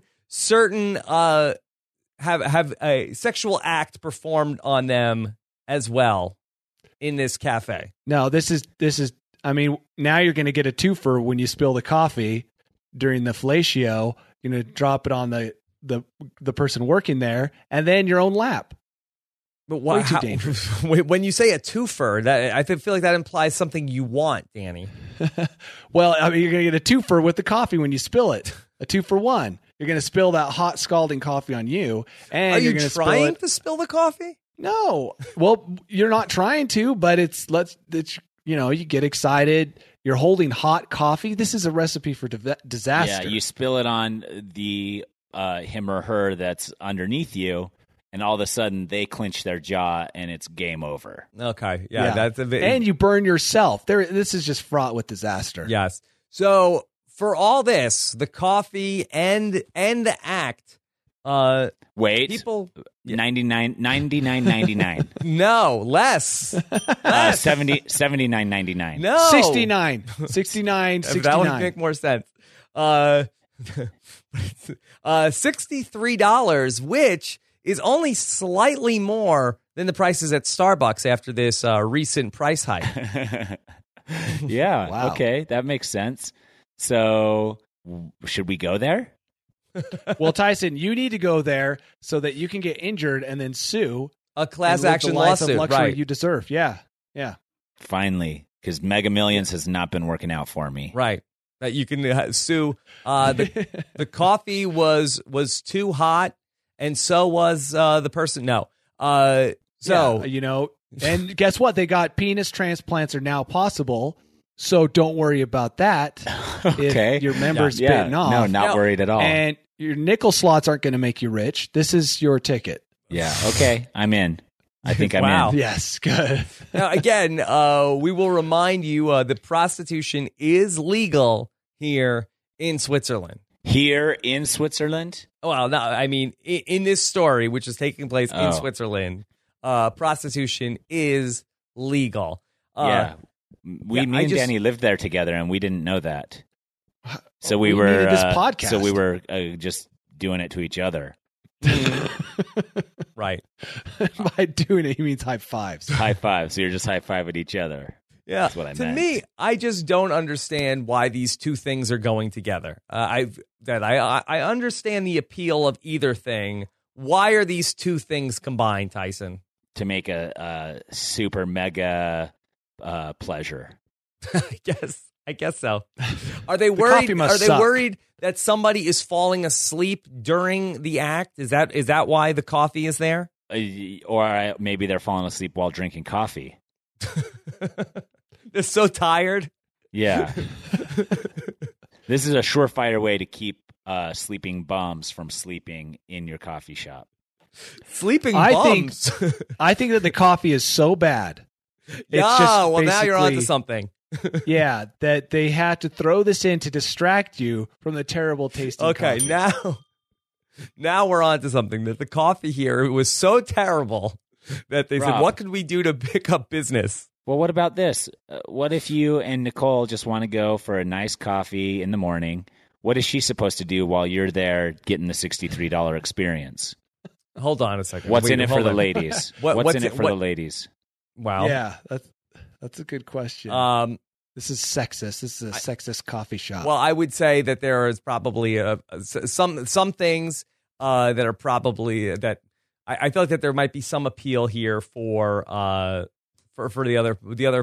have a sexual act performed on them as well in this cafe. No, this is. I mean, now you're going to get a twofer when you spill the coffee during the fellatio. You're going to drop it on the person working there, and then your own lap. But Way too dangerous. When you say a twofer, that I feel like that implies something you want, Danny. Well, I mean, you're going to get a twofer with the coffee when you spill it. A 2-for-1. You're going to spill that hot scalding coffee on you, and Are you're you going to spill trying it. to spill the coffee? No, well, you're not trying to, but it's you get excited. You're holding hot coffee. This is a recipe for disaster. Yeah, you spill it on the him or her that's underneath you, and all of a sudden they clench their jaw and it's game over. Okay, yeah. That's a bit. And you burn yourself. This is just fraught with disaster. Yes. So for all this, the coffee and the act, Wait, people. $99.99. No, less. 79.99. No, 69, 69, 69. That would make more sense. $63, which is only slightly more than the prices at Starbucks after this recent price hike. Yeah. Wow. Okay, that makes sense. So, should we go there? Well, Tyson, you need to go there so that you can get injured and then sue. A class and live action the life lawsuit, of luxury right? you deserve. Yeah. Yeah. Finally, because Mega Millions has not been working out for me. Right. That you can sue. The coffee was too hot, and so was the person. No. So Yeah, and guess what? They got penis transplants are now possible. So don't worry about that. Okay. If your member's Yeah. bitten off. No, not No. worried at all. And your nickel slots aren't going to make you rich. This is your ticket. Yeah. Okay. I'm in. I think I'm Wow. in. Yes. Good. now again, we will remind you that prostitution is legal here in Switzerland. Here in Switzerland? Well, no, I mean in this story, which is taking place in Oh. Switzerland, prostitution is legal. Yeah. Me and Danny lived there together, and we didn't know that. So we were needed this podcast. So we were just doing it to each other. Right. By doing it, he means high fives. High five. So you're just high fiving each other. Yeah. That's what I to meant. me, I just don't understand why these two things are going together. I understand the appeal of either thing. Why are these two things combined, Tyson? To make a super mega pleasure. I guess so. Are they worried? coffee must Are they suck. worried that somebody is falling asleep during the act? Is that why the coffee is there? Or maybe they're falling asleep while drinking coffee. They're so tired. Yeah. This is a surefire way to keep sleeping bums from sleeping in your coffee shop. Sleeping I bums. I think that the coffee is so bad. It's Yeah, just well, now you're onto basically- something. Yeah, that they had to throw this in to distract you from the terrible tasting Okay, coffee. now we're on to something. That the coffee here was so terrible that they said, Rob. what could we do to pick up business? Well, what about this? What if you and Nicole just want to go for a nice coffee in the morning? What is she supposed to do while you're there getting the $63 experience? Hold on a second. What's Wait, in it for hold the on. ladies? What's What's in it for what- the ladies? Wow. Yeah, that's a good question. This is sexist. This is a sexist coffee shop. Well, I would say that there is probably some things that are probably that I feel like that there might be some appeal here for the other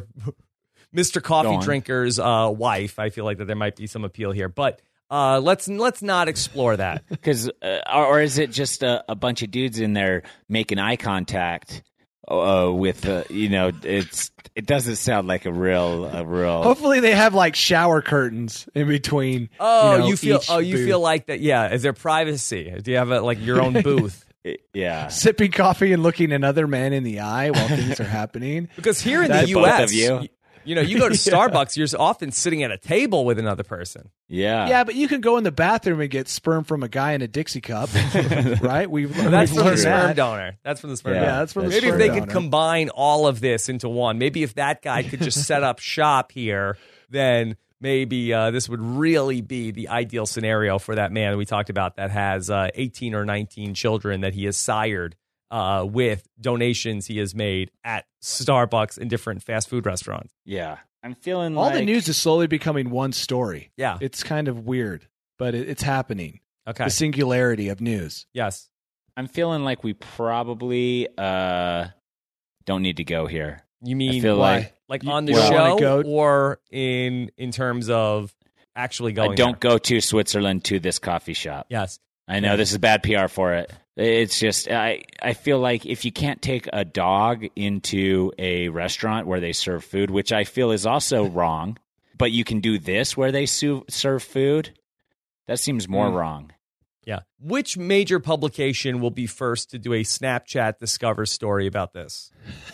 Mr. Coffee Go on. Drinker's wife. I feel like that there might be some appeal here, but let's not explore that. Because, or is it just a bunch of dudes in there making eye contact with it doesn't sound like a real. Hopefully they have like shower curtains in between. Oh, you each feel booth. like that? Yeah, is there privacy? Do you have like your own booth? Yeah. Sipping coffee and looking another man in the eye while things are happening. Because here in the That's both U.S., of you. you go to Starbucks, you're often sitting at a table with another person. Yeah. Yeah, but you can go in the bathroom and get sperm from a guy in a Dixie cup, right? We've That's from the learned sperm that. donor. That's from the sperm Yeah, donor. that's from the Maybe if sperm they donor. could combine all of this into one. Maybe if that guy could just set up shop here, then maybe this would really be the ideal scenario for that man we talked about that has 18 or 19 children that he has sired with donations he has made at Starbucks and different fast food restaurants. Yeah. I'm feeling All like the news is slowly becoming one story. Yeah. It's kind of weird, but it's happening. Okay. The singularity of news. Yes. I'm feeling like we probably don't need to go here. You mean I feel Why? like You- on the you don't show wanna go- or in terms of actually going I don't there? go to Switzerland to this coffee shop. Yes. I know this is bad PR for it. It's just I feel like if you can't take a dog into a restaurant where they serve food, which I feel is also wrong, but you can do this where they serve food, that seems more wrong. Yeah. Which major publication will be first to do a Snapchat Discover story about this?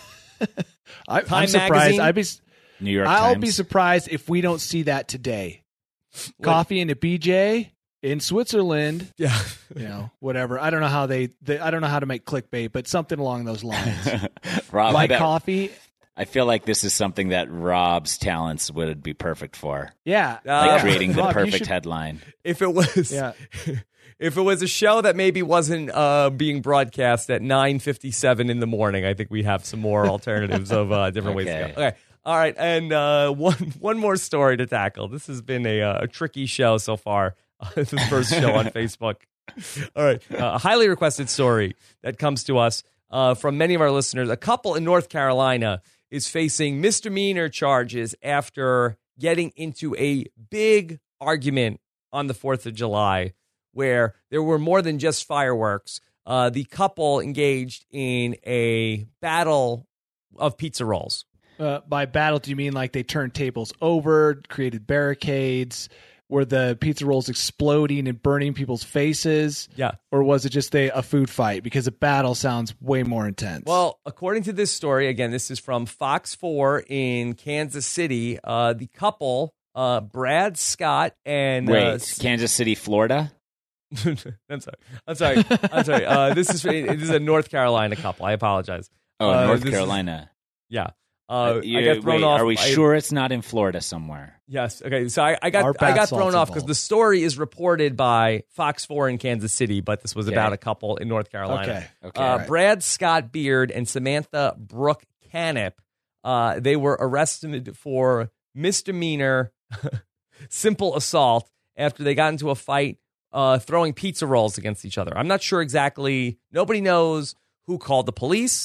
I'm Time surprised. Magazine? New York I'll Times. be surprised if we don't see that today. Coffee and a BJ in Switzerland. Yeah. Whatever. I don't know how I don't know how to make clickbait, but something along those lines. Rob, Like I bet- coffee. I feel like this is something that Rob's talents would be perfect for. Yeah. Like creating the Rob, you perfect should- headline. If it was Yeah. if it was a show that maybe wasn't being broadcast at 9:57 in the morning, I think we have some more alternatives of different ways to Okay. go. Okay. All right, and one more story to tackle. This has been a tricky show so far. This is the first show on Facebook. All right, a highly requested story that comes to us from many of our listeners. A couple in North Carolina is facing misdemeanor charges after getting into a big argument on the 4th of July where there were more than just fireworks. The couple engaged in a battle of pizza rolls. By battle, do you mean like they turned tables over, created barricades? Were the pizza rolls exploding and burning people's faces? Yeah. Or was it just a food fight? Because a battle sounds way more intense. Well, according to this story, again, this is from Fox 4 in Kansas City. The couple, Brad Scott and Kansas City, Florida? I'm sorry. This is a North Carolina couple. I apologize. Oh, North this is- Carolina. Yeah. I got thrown wait, off. Are we sure it's not in Florida somewhere? Yes. Okay. So I Our got bath thrown salt's off because involved. the story is reported by Fox 4 in Kansas City, but this was Okay. about a couple in North Carolina. Okay. All right. Brad Scott Beard and Samantha Brooke Canip, they were arrested for misdemeanor simple assault after they got into a fight throwing pizza rolls against each other. I'm not sure exactly. Nobody knows who called the police,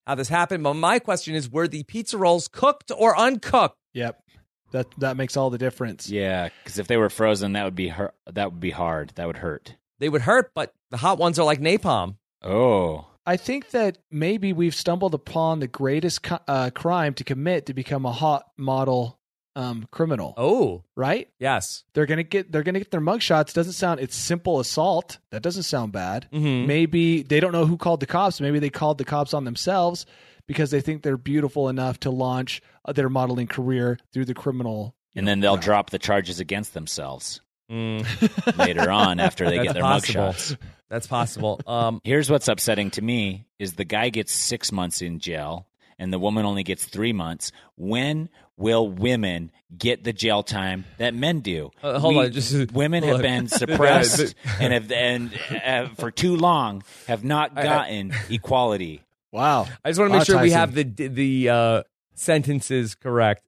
how this happened. But my question is, were the pizza rolls cooked or uncooked? Yep. That makes all the difference. Yeah, because if they were frozen, that would be hard. That would hurt. They would hurt, but the hot ones are like napalm. Oh. I think that maybe we've stumbled upon the greatest crime to commit to become a hot model criminal. Oh, Right? yes. They're gonna get their mugshots. Doesn't sound. It's simple assault. That doesn't sound bad. Mhm. Maybe they don't know who called the cops. Maybe they called the cops on themselves because they think they're beautiful enough to launch their modeling career through the criminal. And then they'll drop the charges against themselves Mm, later on after they that's get their possible. mugshots. That's possible. Here's what's upsetting to me is the guy gets 6 months in jail and the woman only gets 3 months. When will women get the jail time that men do? Hold on, just women hold have on. been suppressed and for too long have not gotten equality. Wow. I just want to make sure we Tyson. have the sentences correct.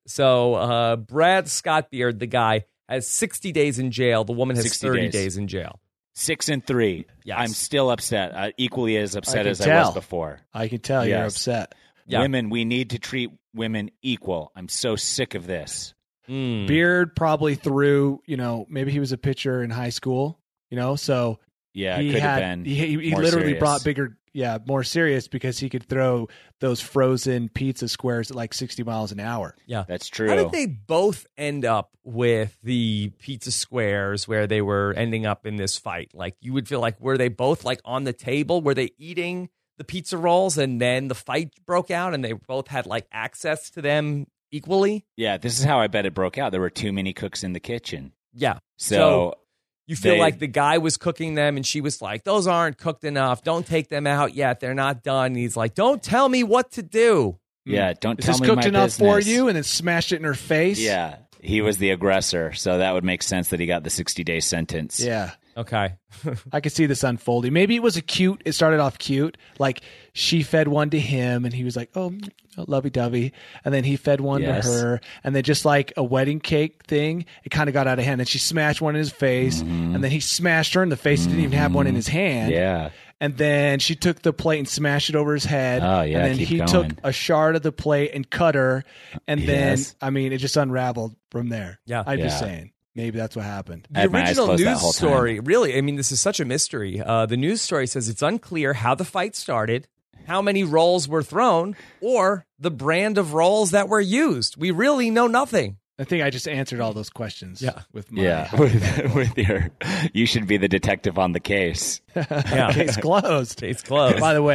So Brad Scottbeard, the guy, has 60 days in jail. The woman has 60 30 days. days in jail. 6 and 3. Yes. I'm still upset. Equally as upset can as I tell. was before. I can tell you're Yes. upset. Yeah. Women, we need to treat women equal. I'm so sick of this. Mm. Beard probably threw. Maybe he was a pitcher in high school. So Yeah, it he could have had been. he more literally serious. brought more serious because he could throw those frozen pizza squares at like 60 miles an hour. Yeah. That's How true. did they both end up with the pizza squares where they were ending up in this fight? Like, you would feel like, were they both like on the table? Were they eating the pizza rolls and then the fight broke out and they both had like access to them equally? Yeah, this is how I bet it broke out. There were too many cooks in the kitchen. Yeah. So you feel they- like the guy was cooking them and she was like, those aren't cooked enough. Don't take them out yet. They're not done. And he's like, don't tell me what to do. yeah, don't Is tell this me cooked my enough for business. you? And then smashed it in her face. Yeah, he was the aggressor, so that would make sense that he got the 60-day sentence. Yeah. Okay. I could see this unfolding. Maybe it was it started off cute. Like she fed one to him and he was like, oh, lovey-dovey. And then he fed one Yes. to her. And then just like a wedding cake thing, it kind of got out of hand. And she smashed one in his face. And then he smashed her in the face. He didn't even have one in his hand. Yeah. And then she took the plate and smashed it over his head. Oh, yeah, And then keep he going. took a shard of the plate and cut her. And Yes. then, it just unraveled from there. Yeah. I'm just Yeah. saying. Maybe that's what happened. I The had my eyes original closed that news whole time. story, really, this is such a mystery. The news story says it's unclear how the fight started, how many rolls were thrown, or the brand of rolls that were used. We really know nothing. I think I just answered all those questions. Yeah. With my Yeah, with your, you should be the detective on the case. Yeah. case closed. Case closed. By the way,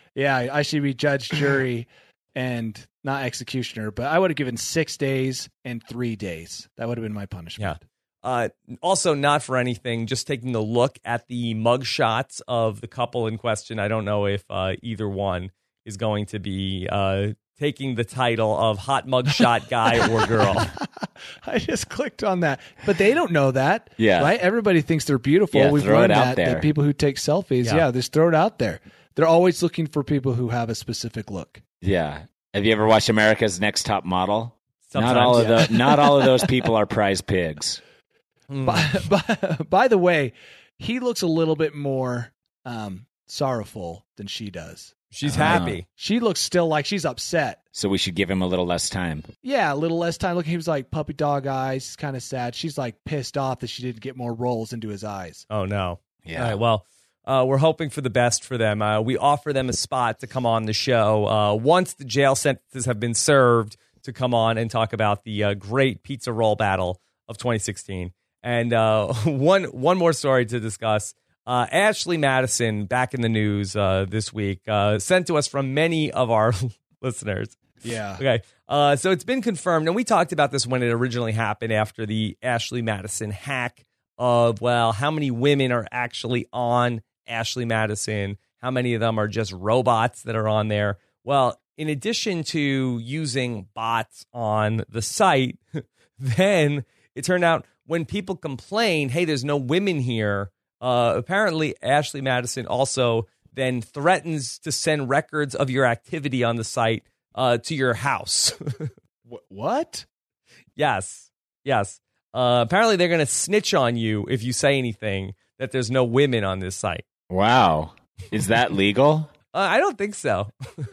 I should be judge, jury, and not executioner, but I would have given 6 days and 3 days. That would have been my punishment. Also, not for anything, just taking a look at the mug shots of the couple in question. I don't know if either one is going to be taking the title of hot mug shot guy or girl. I just clicked on that, but they don't know that. Yeah. Right? Everybody thinks they're beautiful. Yeah, We've throw it learned out that. there. That people who take selfies, Yeah. just throw it out there. They're always looking for people who have a specific look. Yeah. Have you ever watched America's Next Top Model? Sometimes, Not all of those people are prize pigs. By the way, he looks a little bit more sorrowful than she does. She's happy. She looks still like she's upset. So we should give him a little less time. Yeah, a little less time. Look, he was like puppy dog eyes, kind of sad. She's like pissed off that she didn't get more rolls into his eyes. Oh, no. Yeah. All right, well, we're hoping for the best for them. We offer them a spot to come on the show once the jail sentences have been served to come on and talk about the great pizza roll battle of 2016. And one more story to discuss. Ashley Madison, back in the news this week, sent to us from many of our listeners. Yeah. Okay. So it's been confirmed, and we talked about this when it originally happened after the Ashley Madison hack of, well, how many women are actually on Ashley Madison? How many of them are just robots that are on there? Well, in addition to using bots on the site, then it turned out when people complain, hey, there's no women here, apparently Ashley Madison also then threatens to send records of your activity on the site to your house. What? Yes. Apparently they're going to snitch on you if you say anything that there's no women on this site. Wow. Is that legal? I don't think so.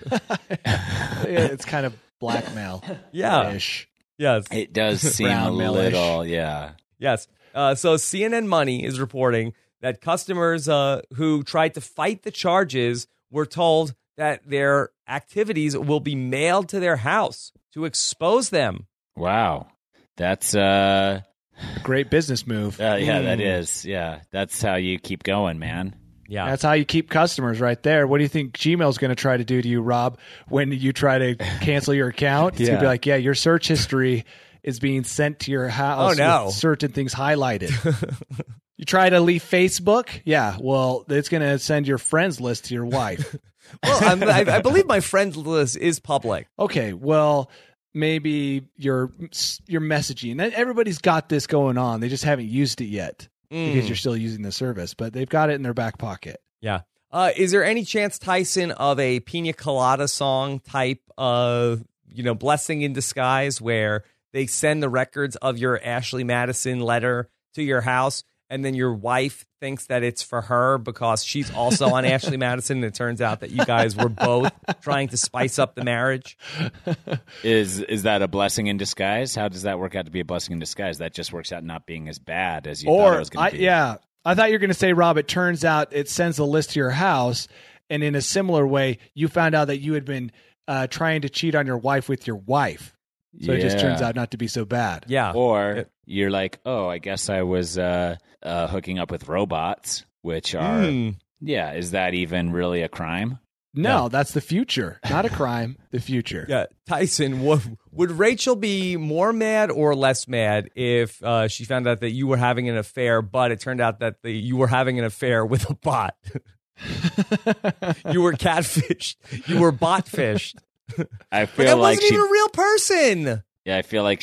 It's kind of blackmail. Yeah. Ish. Yes. It does seem a Brown mail-ish. little, yeah. Yes. So CNN Money is reporting that customers who tried to fight the charges were told that their activities will be mailed to their house to expose them. Wow. That's Great business move. yeah, that is. Yeah. That's how you keep going, man. Yeah. That's how you keep customers right there. What do you think Gmail's going to try to do to you, Rob, when you try to cancel your account? It's going to be like, yeah, your search history is being sent to your house with certain things highlighted. You try to leave Facebook? Yeah, well, it's going to send your friends list to your wife. Well, I believe my friends list is public. Okay, well, maybe your messaging. Everybody's got this going on. They just haven't used it yet because you're still using the service, but they've got it in their back pocket. Yeah. Is there any chance, Tyson, of a Pina Colada song type of, blessing in disguise where they send the records of your Ashley Madison letter to your house and then your wife thinks that it's for her because she's also on Ashley Madison and it turns out that you guys were both trying to spice up the marriage? Is that a blessing in disguise? How does that work out to be a blessing in disguise? That just works out not being as bad as you thought it was going to be. Yeah. I thought you were going to say, Rob, it turns out it sends a list to your house, and in a similar way, you found out that you had been trying to cheat on your wife with your wife. So it just turns out not to be so bad. Yeah. Or you're like, oh, I guess I was hooking up with robots, which are, is that even really a crime? No, that's the future. Not a crime, the future. Yeah. Tyson, would Rachel be more mad or less mad if she found out that you were having an affair, but it turned out that you were having an affair with a bot? You were catfished. You were bot-fished. I feel that like wasn't even a real person. Yeah, I feel like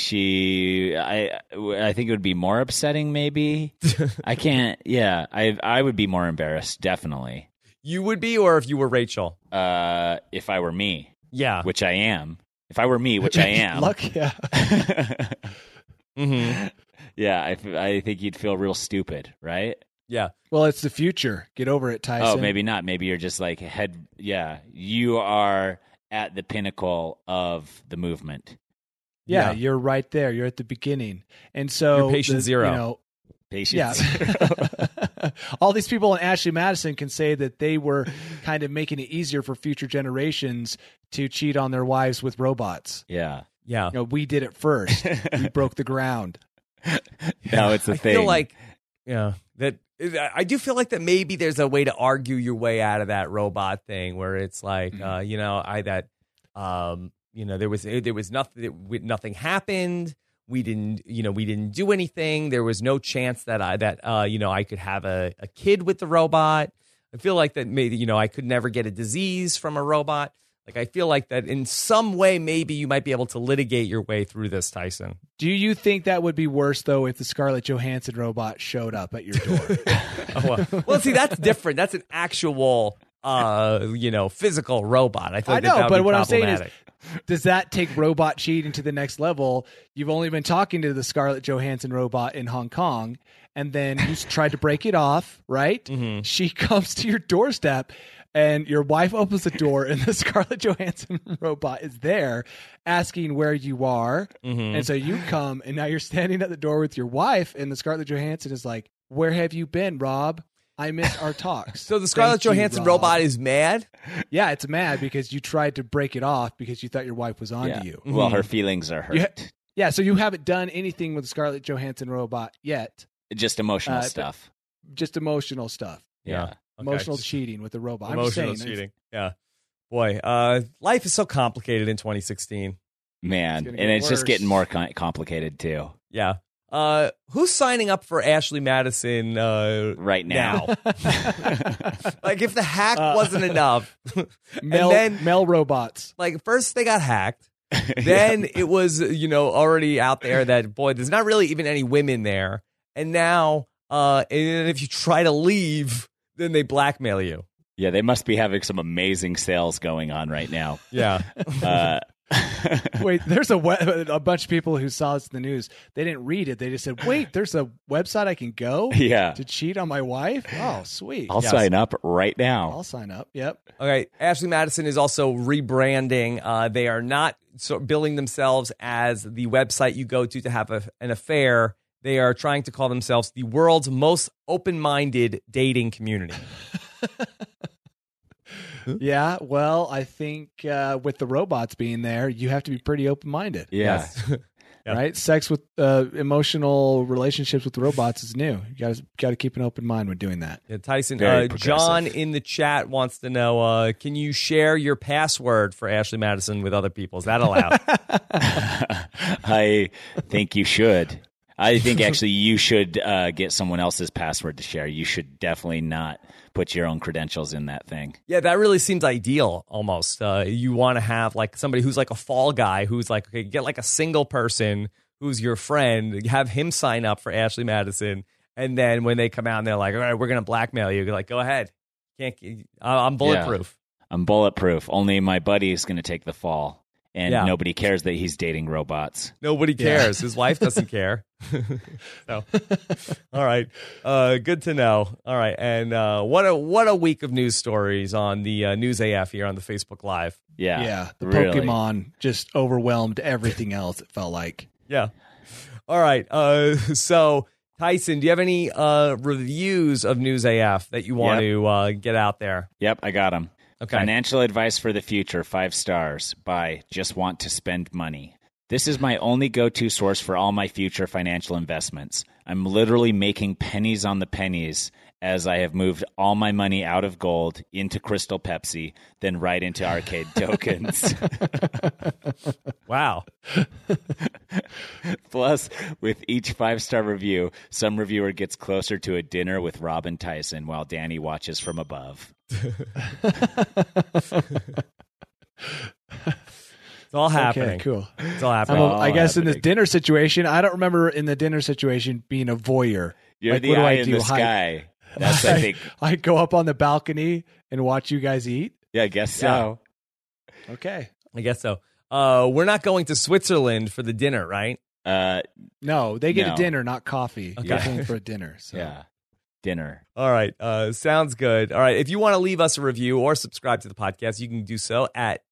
I think it would be more upsetting, maybe. I can't. Yeah, I would be more embarrassed, definitely. You would be, or if you were Rachel? If I were me. Yeah. Which I am. If I were me, which I am. Luck, yeah. Mm-hmm. Yeah, I think you'd feel real stupid, right? Yeah. Well, it's the future. Get over it, Tyson. Oh, maybe not. Maybe you're just like you are at the pinnacle of the movement. Yeah, you're right there. You're at the beginning. And so you're patient zero. Patient zero. All these people in Ashley Madison can say that they were kind of making it easier for future generations to cheat on their wives with robots. Yeah. Yeah. We did it first. We broke the ground. No, it's a thing. I feel like, I do feel like that maybe there's a way to argue your way out of that robot thing where it's like, there was nothing happened. We didn't do anything. There was no chance that I could have a kid with the robot. I feel like that maybe, I could never get a disease from a robot. Like, I feel like that in some way, maybe you might be able to litigate your way through this, Tyson. Do you think that would be worse, though, if the Scarlett Johansson robot showed up at your door? Well, see, that's different. That's an actual, physical robot. I know, but what I'm saying is, does that take robot cheating to the next level? You've only been talking to the Scarlett Johansson robot in Hong Kong, and then you tried to break it off, right? Mm-hmm. She comes to your doorstep, and your wife opens the door, and the Scarlett Johansson robot is there asking where you are. Mm-hmm. And so you come, and now you're standing at the door with your wife, and the Scarlett Johansson is like, where have you been, Rob? I missed our talks. So the Scarlett Johansson robot is mad? Yeah, it's mad because you tried to break it off because you thought your wife was onto you. Well, her feelings are hurt. So you haven't done anything with the Scarlett Johansson robot yet. Just emotional stuff. Just emotional stuff. Yeah. Okay. Emotional cheating with the robot. Emotional cheating. Yeah. Boy, life is so complicated in 2016. Man, and it's just getting more complicated too. Yeah. Who's signing up for Ashley Madison right now? Like, if the hack wasn't enough, Mel robots. Like, first they got hacked. Then it was, already out there that, boy, there's not really even any women there. And now, and if you try to leave, then they blackmail you. Yeah, they must be having some amazing sales going on right now. Yeah. Wait, there's a bunch of people who saw this in the news. They didn't read it. They just said, wait, there's a website I can go Yeah. to cheat on my wife? Oh, sweet. I'll sign up right now. I'll sign up. Yep. Okay, Ashley Madison is also rebranding. They are not billing themselves as the website you go to have an affair. They are trying to call themselves the world's most open-minded dating community. Yeah, well, I think with the robots being there, you have to be pretty open-minded. Yeah. Yes. Yep. Right? Sex with emotional relationships with robots is new. You got to keep an open mind when doing that. Yeah, Tyson, Very John progressive. in the chat wants to know, can you share your password for Ashley Madison with other people? Is that allowed? I think you should. I think actually you should get someone else's password to share. You should definitely not put your own credentials in that thing. Yeah, that really seems ideal almost. You want to have like somebody who's like a fall guy who's like, okay, get like a single person who's your friend, have him sign up for Ashley Madison. And then when they come out and they're like, all right, we're going to blackmail you. You're like, go ahead. I'm bulletproof. Yeah. I'm bulletproof. Only my buddy is going to take the fall. And Yeah. nobody cares that he's dating robots. Nobody cares. His wife doesn't care. So, all right. Good to know. All right. And what a week of news stories on the News AF here on the Facebook Live. Yeah. Yeah, the really. Pokemon just overwhelmed everything else, it felt like. Yeah. All right. So, Tyson, do you have any reviews of News AF that you want to get out there? Yep, I got him. Okay. Financial advice for the future, 5 stars by Just Want to Spend Money. This is my only go-to source for all my future financial investments. I'm literally making pennies on the pennies as I have moved all my money out of gold into Crystal Pepsi, then right into arcade tokens. Wow. Plus, with each 5-star review, some reviewer gets closer to a dinner with Robin Tyson while Danny watches from above. It's all happening. Okay, cool. It's all happening. I guess in this happening. dinner situation, I don't remember in the dinner situation being a voyeur. You're Like, the what do eye I in do? the sky. That's, I think, I go up on the balcony and watch you guys eat. yeah, I guess so. Okay. I guess so. We're not going to Switzerland for the dinner, right? No, they get No. a dinner, not coffee. Okay. You're paying for a dinner. So. Yeah, dinner. All right. Sounds good. All right. If you want to leave us a review or subscribe to the podcast, you can do so at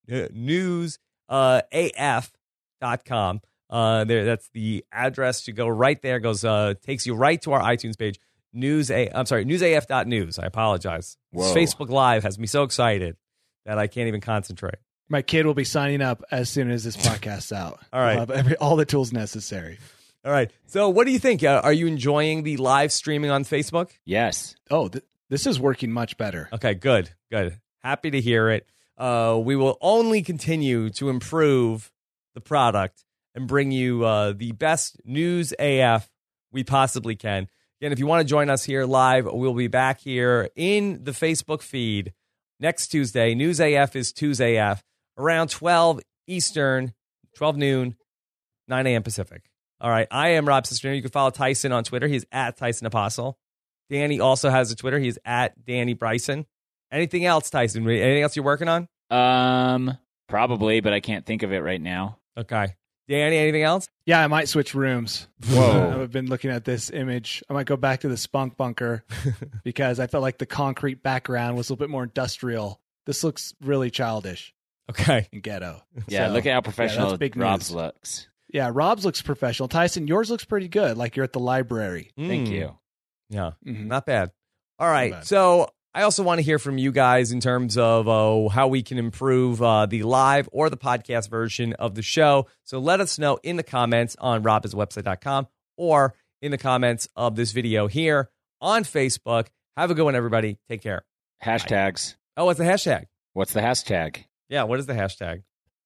newsaf.com. That's the address to go right there. Goes takes you right to our iTunes page. newsaf.news. I apologize. Whoa. Facebook Live has me so excited that I can't even concentrate. My kid will be signing up as soon as this podcast's out. All right. We'll have all the tools necessary. All right. So what do you think? Are you enjoying the live streaming on Facebook? Yes. Oh, this is working much better. Okay, good. Happy to hear it. We will only continue to improve the product and bring you the best News AF we possibly can. Again, if you want to join us here live, we'll be back here in the Facebook feed next Tuesday. News AF is Tuesday AF around 12 Eastern, 12 noon, 9 a.m. Pacific. All right, I am Rob Cesternino. You can follow Tyson on Twitter. He's at Tyson Apostle. Danny also has a Twitter. He's at Danny Bryson. Anything else, Tyson? Anything else you're working on? Probably, but I can't think of it right now. Okay. Danny, anything else? Yeah, I might switch rooms. Whoa. I've been looking at this image. I might go back to the spunk bunker because I felt like the concrete background was a little bit more industrial. This looks really childish Okay. and ghetto. Yeah, So, look at how professional that's big Rob's news. looks. Yeah, Rob's looks professional. Tyson, yours looks pretty good. Like you're at the library. Thank Mm. you. Yeah, Mhm. not bad. All right. bad. So I also want to hear from you guys in terms of how we can improve the live or the podcast version of the show. So let us know in the comments on robiswebsite.com or in the comments of this video here on Facebook. Have a good one, everybody. Take care. Hashtags. Oh, what's the hashtag? What's the hashtag? Yeah, what is the hashtag?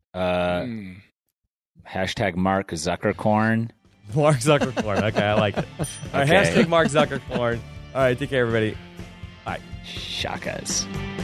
Hashtag Mark Zuckercorn. Mark Zuckercorn. Okay, I like it. All right, Okay. hashtag Mark Zuckercorn. All right, take care, everybody. Bye. Shakas.